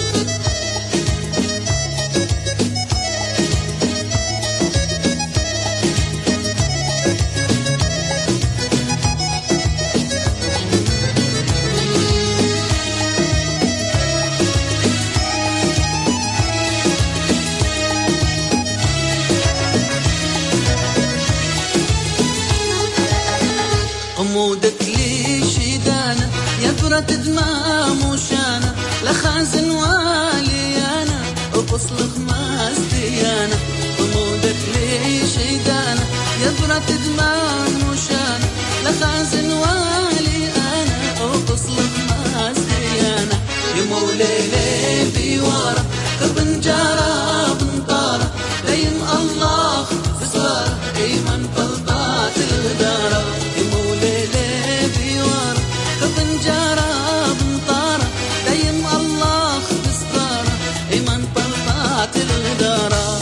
قمودك لي شيدانة يفرة دمام وشانة لخازن واليانا وبصلخ ماس ديانة قمودك لي شيدانة يفرة دمام وشانة لخازن واليانا وبصلخ ماس ديانة يمو ليلة بيوارة كبنجارة بنطارة دايم الله في صارة إيمان فلطات الغدارة يمو ليلة بيوارة كبنجارة بنطارة دايم الله في صارة إيمان فلطات الغدارة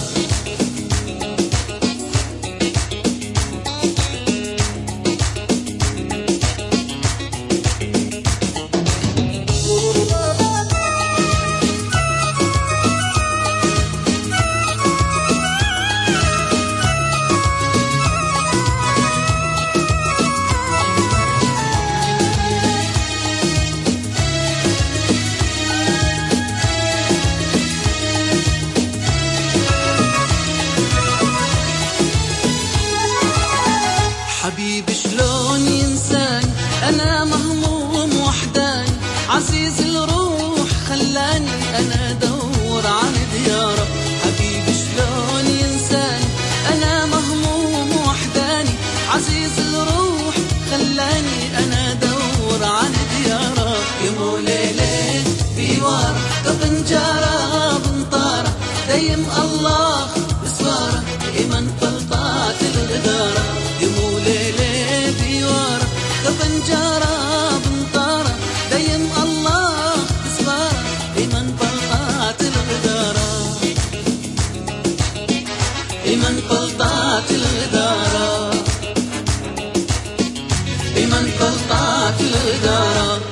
حبيبي شلون ينساني أنا مهموم وحداني عزيز الروح خلاني أنا أدور عن دياره حبيبي شلون ينساني أنا مهموم وحداني عزيز الروح خلاني أنا أدور عن دياره يمو ليلة بيوارة كبنجارة بنطارة دايم الله بسوارة إيمان فلطات الغدارة يمو ليلة بيوارة كبنجارة بنطارة دايم الله بسوارة إيمان فلطات الغدارة إيمان فلطات الغدارة إيمان فلطات الغدارة.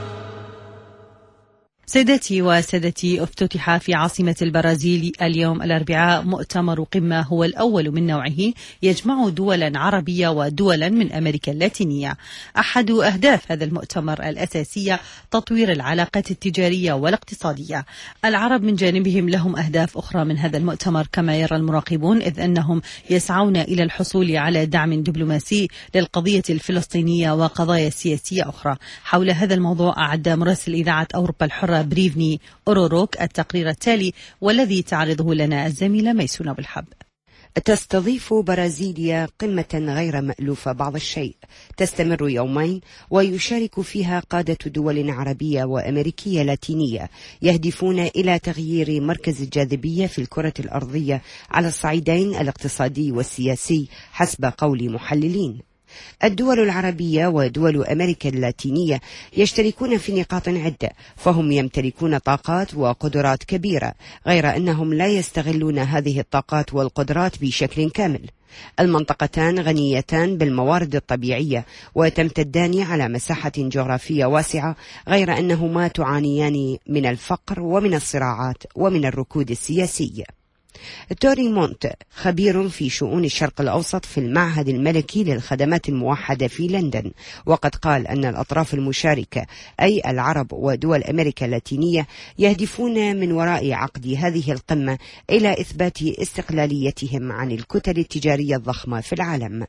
سيداتي وسادتي، افتتح في عاصمة البرازيل اليوم الأربعاء مؤتمر قمة هو الأول من نوعه يجمع دولا عربية ودولا من أمريكا اللاتينية. أحد أهداف هذا المؤتمر الأساسية تطوير العلاقات التجارية والاقتصادية. العرب من جانبهم لهم أهداف أخرى من هذا المؤتمر كما يرى المراقبون، إذ أنهم يسعون إلى الحصول على دعم دبلوماسي للقضية الفلسطينية وقضايا سياسية أخرى. حول هذا الموضوع أعد مراسل إذاعة أوروبا الحرة بريفني أوروروك التقرير التالي والذي تعرضه لنا الزميلة ميسونة بالحب. تستضيف برازيليا قمة غير مألوفة بعض الشيء تستمر يومين ويشارك فيها قادة دول عربية وأمريكية لاتينية يهدفون إلى تغيير مركز الجاذبية في الكرة الأرضية على الصعيدين الاقتصادي والسياسي حسب قول محللين. الدول العربية ودول أمريكا اللاتينية يشتركون في نقاط عدة، فهم يمتلكون طاقات وقدرات كبيرة، غير أنهم لا يستغلون هذه الطاقات والقدرات بشكل كامل. المنطقتان غنيتان بالموارد الطبيعية وتمتدان على مساحة جغرافية واسعة، غير أنهما تعانيان من الفقر ومن الصراعات ومن الركود السياسي. توري مونت خبير في شؤون الشرق الأوسط في المعهد الملكي للخدمات الموحدة في لندن، وقد قال أن الأطراف المشاركة أي العرب ودول أمريكا اللاتينية يهدفون من وراء عقد هذه القمة إلى إثبات استقلاليتهم عن الكتل التجارية الضخمة في العالم.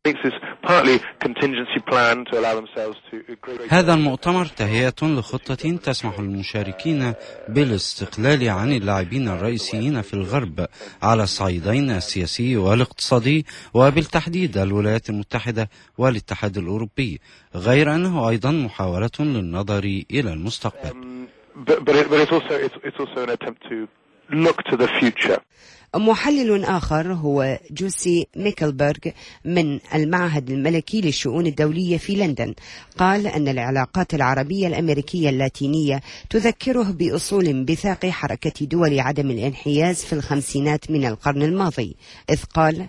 هذا المؤتمر تهيئة لخطة تسمح للمشاركين بالاستقلال عن اللاعبين الرئيسيين في الغرب على الصعيدين السياسي والاقتصادي، وبالتحديد الولايات المتحدة والاتحاد الأوروبي، غير أنه أيضا محاولة للنظر إلى المستقبل. look to the future. محلل آخر هو جوسي ميكلبرغ من المعهد الملكي للشؤون الدولية في لندن قال أن العلاقات العربية الأمريكية اللاتينية تذكره بأصول بثاق حركة دول عدم الانحياز في الخمسينات من القرن الماضي، إذ قال: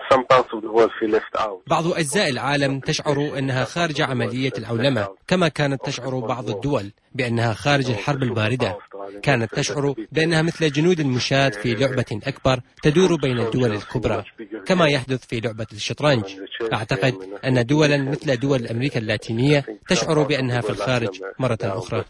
بعض أجزاء العالم تشعر أنها خارج عملية العولمة، كما كانت تشعر بعض الدول بأنها خارج الحرب الباردة. كانت تشعر بأنها مثل جنود المشاة في لعبة أكبر تدور بين الدول الكبرى، كما يحدث في لعبة الشطرنج. أعتقد أن دولا مثل دول أمريكا اللاتينية تشعر بأنها في الخارج مرة أخرى.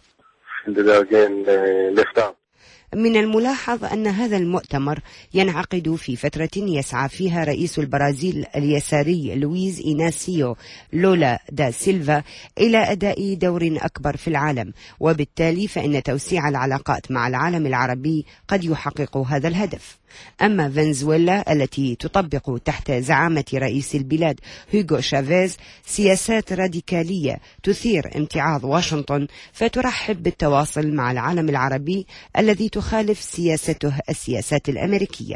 من الملاحظ أن هذا المؤتمر ينعقد في فترة يسعى فيها رئيس البرازيل اليساري لويز إيناسيو لولا دا سيلفا إلى أداء دور أكبر في العالم، وبالتالي فإن توسيع العلاقات مع العالم العربي قد يحقق هذا الهدف. أما فنزويلا التي تطبق تحت زعامة رئيس البلاد هوغو شافيز سياسات راديكالية تثير امتعاض واشنطن، فترحب بالتواصل مع العالم العربي الذي تخالف سياسته السياسات الأمريكية.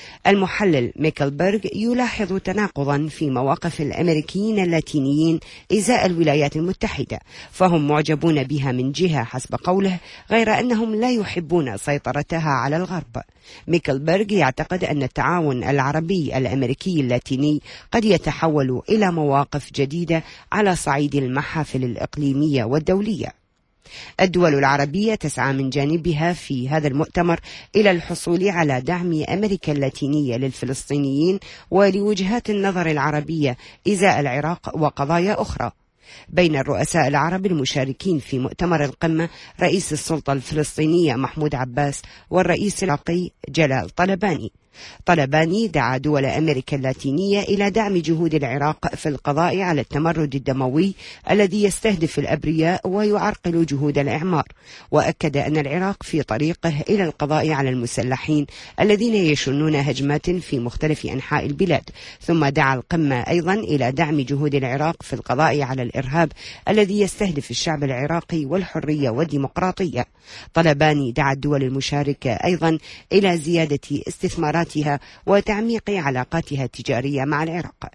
المحلل ميكلبرغ يلاحظ تناقضا في مواقف الأمريكيين اللاتينيين إزاء الولايات المتحدة، فهم معجبون بها من جهة حسب قوله، غير أنهم لا يحبون سيطرتها على الغرب. ميكلبرغ يعتقد أن التعاون العربي الأمريكي اللاتيني قد يتحول إلى مواقف جديدة على صعيد المحافل الإقليمية والدولية. الدول العربية تسعى من جانبها في هذا المؤتمر إلى الحصول على دعم أمريكا اللاتينية للفلسطينيين ولوجهات النظر العربية إزاء العراق وقضايا أخرى. بين الرؤساء العرب المشاركين في مؤتمر القمة رئيس السلطة الفلسطينية محمود عباس والرئيس العراقي جلال طلباني. طلباني دعا دول أمريكا اللاتينية إلى دعم جهود العراق في القضاء على التمرد الدموي الذي يستهدف الأبرياء ويعرقل جهود الإعمار، وأكد أن العراق في طريقه إلى القضاء على المسلحين الذين يشنون هجمات في مختلف أنحاء البلاد. ثم دعا القمة أيضا إلى دعم جهود العراق في القضاء على الإرهاب الذي يستهدف الشعب العراقي والحرية والديمقراطية. طلباني دعا الدول المشاركة أيضا إلى زيادة استثمارات وتعميق علاقاتها التجارية مع العراق.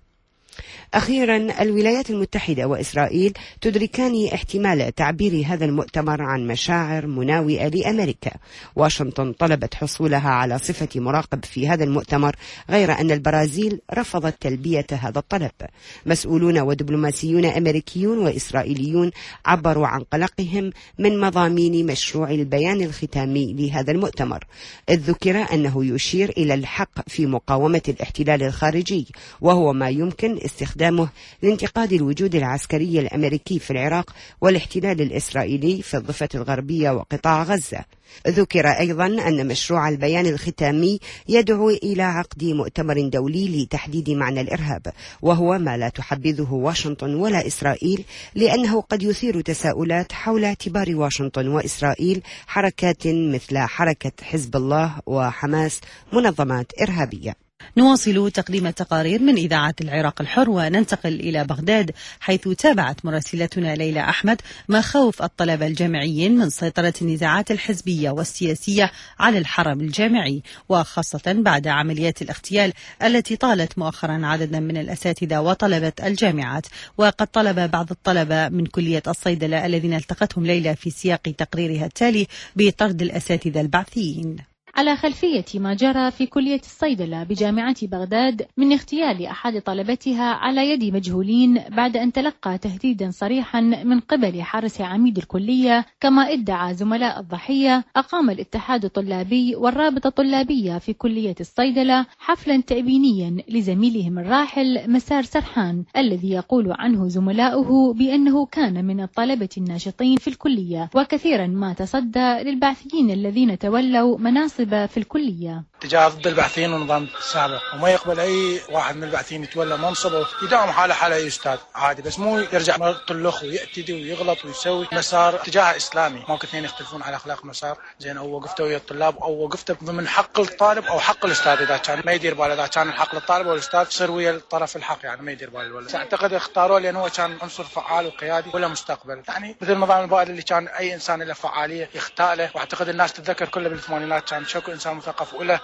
أخيرا، الولايات المتحدة وإسرائيل تدركان احتمال تعبير هذا المؤتمر عن مشاعر مناوئة لأمريكا. واشنطن طلبت حصولها على صفة مراقب في هذا المؤتمر، غير أن البرازيل رفضت تلبية هذا الطلب. مسؤولون ودبلوماسيون أمريكيون وإسرائيليون عبروا عن قلقهم من مضامين مشروع البيان الختامي لهذا المؤتمر، إذ ذكر أنه يشير إلى الحق في مقاومة الاحتلال الخارجي، وهو ما يمكن استخدامه لانتقاد الوجود العسكري الأمريكي في العراق والاحتلال الإسرائيلي في الضفة الغربية وقطاع غزة. ذكر أيضا أن مشروع البيان الختامي يدعو إلى عقد مؤتمر دولي لتحديد معنى الإرهاب، وهو ما لا تحبذه واشنطن ولا إسرائيل، لأنه قد يثير تساؤلات حول اعتبار واشنطن وإسرائيل حركات مثل حركة حزب الله وحماس منظمات إرهابية. نواصل تقديم التقارير من إذاعة العراق الحر وننتقل إلى بغداد، حيث تابعت مراسلتنا ليلى أحمد مخاوف الطلبة الجامعيين من سيطرة النزاعات الحزبية والسياسية على الحرم الجامعي، وخاصة بعد عمليات الاغتيال التي طالت مؤخرا عددا من الأساتذة وطلبة الجامعات. وقد طلب بعض الطلبة من كلية الصيدلة الذين التقتهم ليلى في سياق تقريرها التالي بطرد الأساتذة البعثيين. على خلفية ما جرى في كلية الصيدلة بجامعة بغداد من اغتيال أحد طلبتها على يد مجهولين بعد أن تلقى تهديدا صريحا من قبل حارس عميد الكلية، كما ادعى زملاء الضحية، أقام الاتحاد الطلابي والرابطة الطلابية في كلية الصيدلة حفلا تأبينيا لزميلهم الراحل مسار سرحان، الذي يقول عنه زملاؤه بأنه كان من الطلبة الناشطين في الكلية، وكثيرا ما تصدى للبعثيين الذين تولوا مناصب في الكلية. اتجاه ضد البعثيين والنظام السابق، وما يقبل أي واحد من البعثيين يتولى منصبه يداوم حاله حاله أي أستاذ عادي، بس مو يرجع يطلخ ويأتدي ويغلط ويسوي. مسار اتجاه إسلامي، ممكن اثنين يختلفون على أخلاق مسار، زين أو وقفته ويا الطلاب أو وقفته ضمن حق الطالب أو حق الأستاذ، إذا كان ما يدير باله، إذا كان الحق للطالب والأستاذ يصير ويا الطرف الحق، يعني ما يدير باله الولد. أعتقد اختاروه لأنه هو كان عنصر فعال وقيادي ولا مستقبل، يعني مثل النظام البائد اللي كان أي إنسان له فعالية يختاله. وأعتقد الناس تتذكر كله بالثمانينات كان شكو إنسان مثقف ولا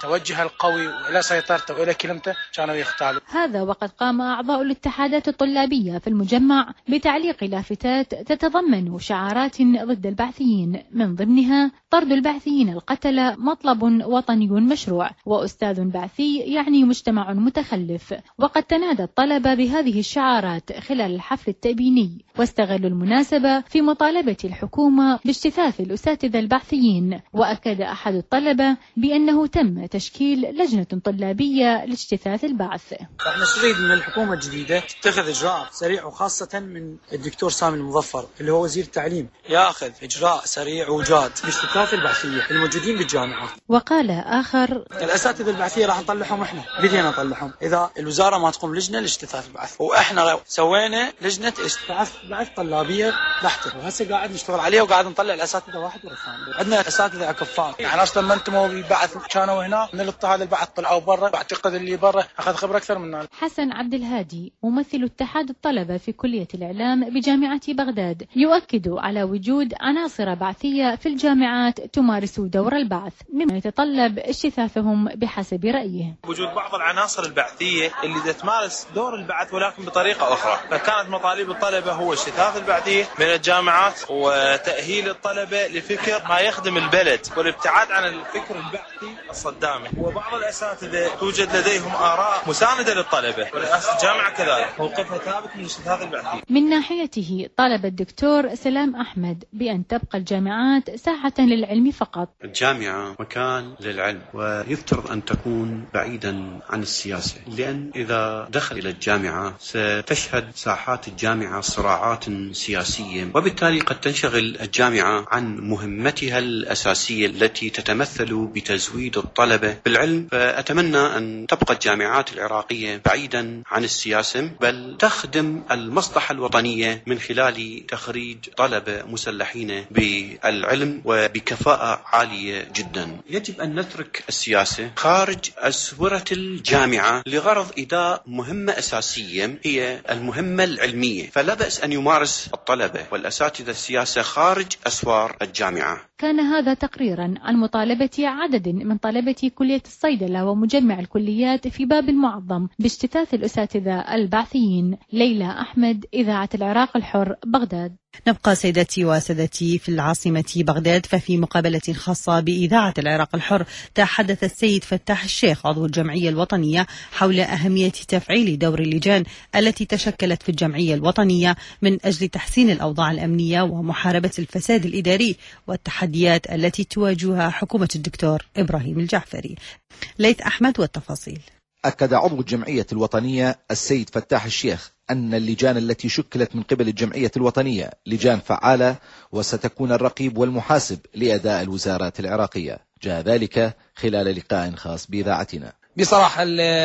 توجهه القوي وإلى سيطرته وإلى كلمته كانوا يختالوا. هذا وقد قام أعضاء الاتحادات الطلابية في المجمع بتعليق لافتات تتضمن شعارات ضد البعثيين، من ضمنها طرد البعثيين القتلة مطلب وطني مشروع، وأستاذ بعثي يعني مجتمع متخلف. وقد تنادى الطلبة بهذه الشعارات خلال الحفل التأبيني، واستغلوا المناسبة في مطالبة الحكومة باجتثاث الأساتذة البعثيين. وأكد أحد الطلبة بأنه تم تشكيل لجنة طلابية لاجتثاث البعث. احنا نريد من الحكومة الجديدة تتخذ إجراء سريع، وخاصة من الدكتور سامي المظفر اللي هو وزير التعليم، ياخذ إجراء سريع وجاد لاجتثاث البعثية الموجودين بالجامعات. وقال آخر: الأساتذة البعثية راح نطلعهم إحنا، بدينا نطلعهم إذا الوزارة ما تقوم لجنة لاجتثاث البعث، وإحنا سوينا لجنة اجتثاث بعث طلابية بحتة، وهسه قاعد نشتغل عليها وقاعد نطلع الأساتذة واحد ورا الثاني. عندنا أساتذة أكفاء، يعني أصلا ما انتموا بالبعث كانوا هنا، نلقى هذا البعث طلعوا برا، بعتقد اللي برا أخذ خبرة أكثر منا. حسن عبد الهادي ممثل اتحاد الطلبة في كلية الإعلام بجامعة بغداد يؤكد على وجود عناصر بعثية في الجامعات تمارس دور البعث، مما يتطلب اجتثاثهم بحسب رأيه. وجود بعض العناصر البعثية اللي تمارس دور البعث ولكن بطريقة أخرى، فكانت مطالب الطلبة هو اجتثاث البعثية من الجامعات وتأهيل الطلبة لفكر ما يخدم البلد والابتعاد عن الفكر البعثي الصدامي. وبعض الأساتذة توجد لديهم آراء مساندة للطلبة، ورئاسة الجامعة كذلك موقفها ثابت من الاجتثاث البعثي. من ناحيته طالب الدكتور سلام أحمد بأن تبقى الجامعات ساحة للعلم فقط. الجامعة مكان للعلم ويفترض أن تكون بعيدا عن السياسة، لأن إذا دخل إلى الجامعة ستشهد ساحات الجامعة صراعات سياسية، وبالتالي قد تنشغل الجامعة عن مهمتها الأساسية التي تتمثل بتزويد الطلبة بالعلم. فأتمنى أن تبقى الجامعات العراقية بعيدا عن السياسة، بل تخدم المصلحة الوطنية من خلال تخريج طلبة مسلحين بالعلم وبكفاءة عالية جدا. يجب أن نترك السياسة خارج أسورة الجامعة لغرض إداء مهمة أساسية هي المهمة العلمية، فلا بأس أن يمارس الطلبة والأساتذة السياسة خارج أسوار الجامعة. كان هذا تقريرا عن مطالبة عدد من طلبة كلية الصيدلة ومجمع الكليات في باب المعظم باجتثاث الأساتذة البعثيين. ليلى أحمد، إذاعة العراق الحر، بغداد. نبقى سيدتي وسادتي في العاصمة بغداد، ففي مقابلة خاصة بإذاعة العراق الحر تحدث السيد فتاح الشيخ عضو الجمعية الوطنية حول أهمية تفعيل دور اللجان التي تشكلت في الجمعية الوطنية من أجل تحسين الأوضاع الأمنية ومحاربة الفساد الإداري والتحديات التي تواجهها حكومة الدكتور إبراهيم الجعفري. ليث أحمد والتفاصيل. أكد عضو الجمعية الوطنية السيد فتاح الشيخ أن اللجان التي شكلت من قبل الجمعية الوطنية لجان فعالة وستكون الرقيب والمحاسب لأداء الوزارات العراقية. جاء ذلك خلال لقاء خاص بإذاعتنا. بصراحة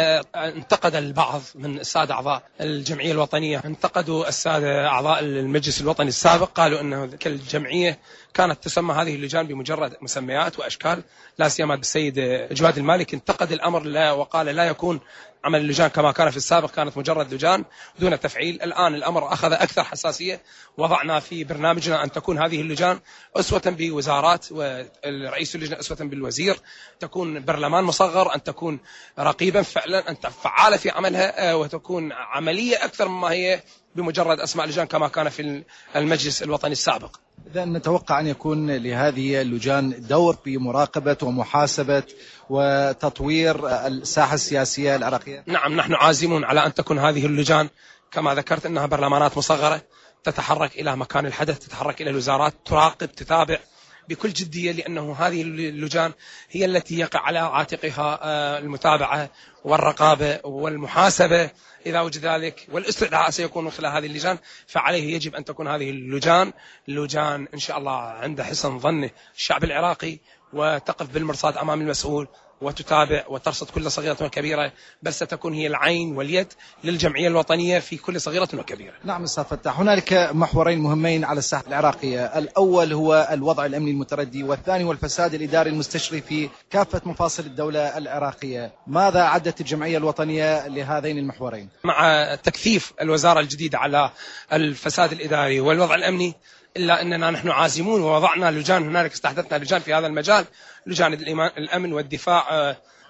انتقد البعض من السادة أعضاء الجمعية الوطنية، انتقدوا السادة أعضاء المجلس الوطني السابق، قالوا أنه الجمعية كانت تسمى هذه اللجان بمجرد مسميات وأشكال، لا سيما بالسيد جواد المالك انتقد الأمر لا وقال لا يكون عمل اللجان كما كان في السابق، كانت مجرد لجان دون تفعيل. الآن الأمر أخذ أكثر حساسية، وضعنا في برنامجنا أن تكون هذه اللجان أسوة بوزارات، والرئيس اللجنة أسوة بالوزير، تكون برلمان مصغر، أن تكون رقيبا فعلا، أن فعالة في عملها، وتكون عملية أكثر مما هي بمجرد أسماء لجان كما كان في المجلس الوطني السابق. إذا نتوقع أن يكون لهذه اللجان دور في مراقبة ومحاسبة وتطوير الساحة السياسية العراقية. نعم، نحن عازمون على أن تكون هذه اللجان كما ذكرت أنها برلمانات مصغرة، تتحرك إلى مكان الحدث، تتحرك إلى الوزارات، تراقب، تتابع بكل جدية، لأنه هذه اللجان هي التي يقع على عاتقها المتابعة والرقابة والمحاسبة إذا وجد ذلك، والاستدعاء سيكون من خلال هذه اللجان. فعليه يجب أن تكون هذه اللجان لجان إن شاء الله عند حسن ظن الشعب العراقي، وتقف بالمرصاد أمام المسؤول وتتابع وترصد كل صغيرة وكبيرة، بل ستكون هي العين واليد للجمعية الوطنية في كل صغيرة وكبيرة. نعم أستاذ فتاح، هنالك محورين مهمين على الساحة العراقية، الأول هو الوضع الأمني المتردي، والثاني هو الفساد الإداري المستشري في كافة مفاصل الدولة العراقية. ماذا عدت الجمعية الوطنية لهذين المحورين؟ مع تكثيف الوزارة الجديدة على الفساد الإداري والوضع الأمني، إلا أننا نحن عازمون ووضعنا لجان، هنالك استحدثنا لجان في هذا المجال، لجان الأمن والدفاع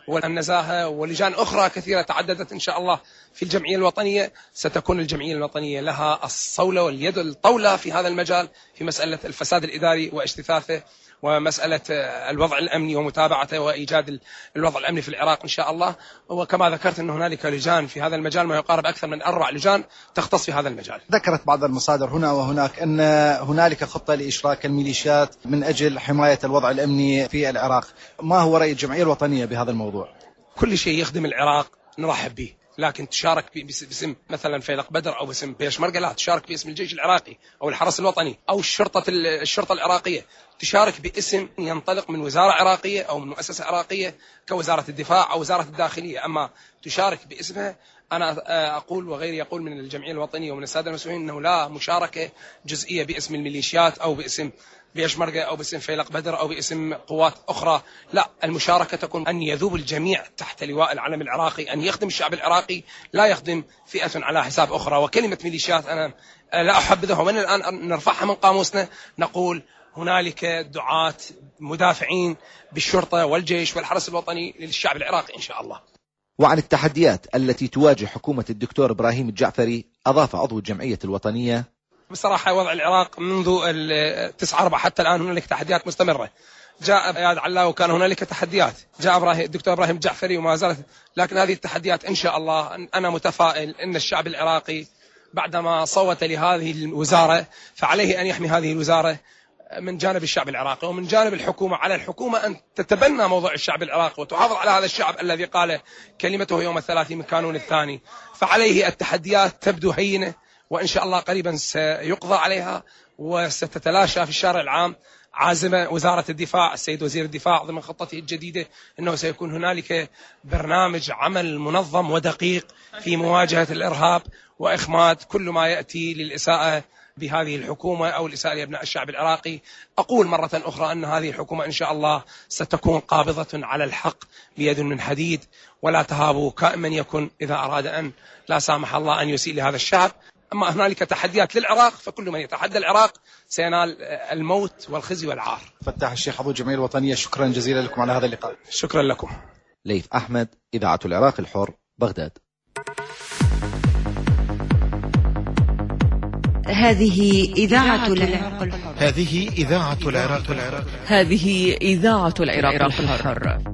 والنزاهة ولجان أخرى كثيرة تعددت إن شاء الله في الجمعية الوطنية. ستكون الجمعية الوطنية لها الصولة واليد الطولة في هذا المجال، في مسألة الفساد الإداري واجتثاثه، ومسألة الوضع الأمني ومتابعته وإيجاد الوضع الأمني في العراق إن شاء الله. وكما ذكرت أن هنالك لجان في هذا المجال، ما يقارب أكثر من أربع لجان تختص في هذا المجال. ذكرت بعض المصادر هنا وهناك أن هنالك خطة لإشراك الميليشيات من أجل حماية الوضع الأمني في العراق. ما هو رأي الجمعية الوطنية بهذا الموضوع؟ كل شيء يخدم العراق نرحب به، لكن تشارك باسم مثلا فيلق بدر أو باسم بيشمركة، لا، تشارك باسم الجيش العراقي أو الحرس الوطني أو الشرطة الشرطة العراقية، تشارك باسم ينطلق من وزارة عراقية أو من مؤسسة عراقية كوزارة الدفاع أو وزارة الداخلية. أما تشارك باسمها، أنا أقول وغيري يقول من الجمعية الوطنية ومن السادة المسؤولين أنه لا مشاركة جزئية باسم الميليشيات أو باسم بيشمركة أو باسم فيلق بدر أو باسم قوات أخرى. لا، المشاركة تكون أن يذوب الجميع تحت لواء العلم العراقي، أن يخدم الشعب العراقي، لا يخدم فئة على حساب أخرى. وكلمة ميليشيات أنا لا أحبذها، ومن الآن نرفعها من قاموسنا، نقول هنالك دعاة مدافعين بالشرطة والجيش والحرس الوطني للشعب العراقي إن شاء الله. وعن التحديات التي تواجه حكومة الدكتور إبراهيم الجعفري، أضاف عضو الجمعية الوطنية: بصراحة وضع العراق منذ التسعة أربعة حتى الآن هنالك تحديات مستمرة. جاء اياد علاء وكان هنالك تحديات، جاء إبراهيم الدكتور إبراهيم الجعفري وما زالت، لكن هذه التحديات إن شاء الله أنا متفائل أن الشعب العراقي بعدما صوت لهذه الوزارة فعليه أن يحمي هذه الوزارة من جانب الشعب العراقي، ومن جانب الحكومة على الحكومة أن تتبنى موضوع الشعب العراقي وتحافظ على هذا الشعب الذي قال كلمته يوم الثلاثين من كانون الثاني. فعليه التحديات تبدو هينة، وإن شاء الله قريبا سيقضى عليها وستتلاشى في الشارع العام. عازمة وزارة الدفاع السيد وزير الدفاع ضمن خطته الجديدة أنه سيكون هنالك برنامج عمل منظم ودقيق في مواجهة الإرهاب وإخماد كل ما يأتي للإساءة بهذه الحكومة أو الإساءة لأبناء الشعب العراقي. أقول مرة أخرى أن هذه الحكومة إن شاء الله ستكون قابضة على الحق بيد من حديد، ولا تهابوا كائن من يكن إذا أراد أن لا سامح الله أن يسيء لهذا الشعب. أما هنالك تحديات للعراق فكل من يتحدى العراق سينال الموت والخزي والعار. فتاح الشيخ عضو الجمعية الوطنية، شكرا جزيلا لكم على هذا اللقاء. شكرا لكم. ليث أحمد، إذاعة العراق الحر، بغداد. هذه إذاعة العراق الحر. هذه إذاعة العراق الحر. هذه إذاعة العراق الحر.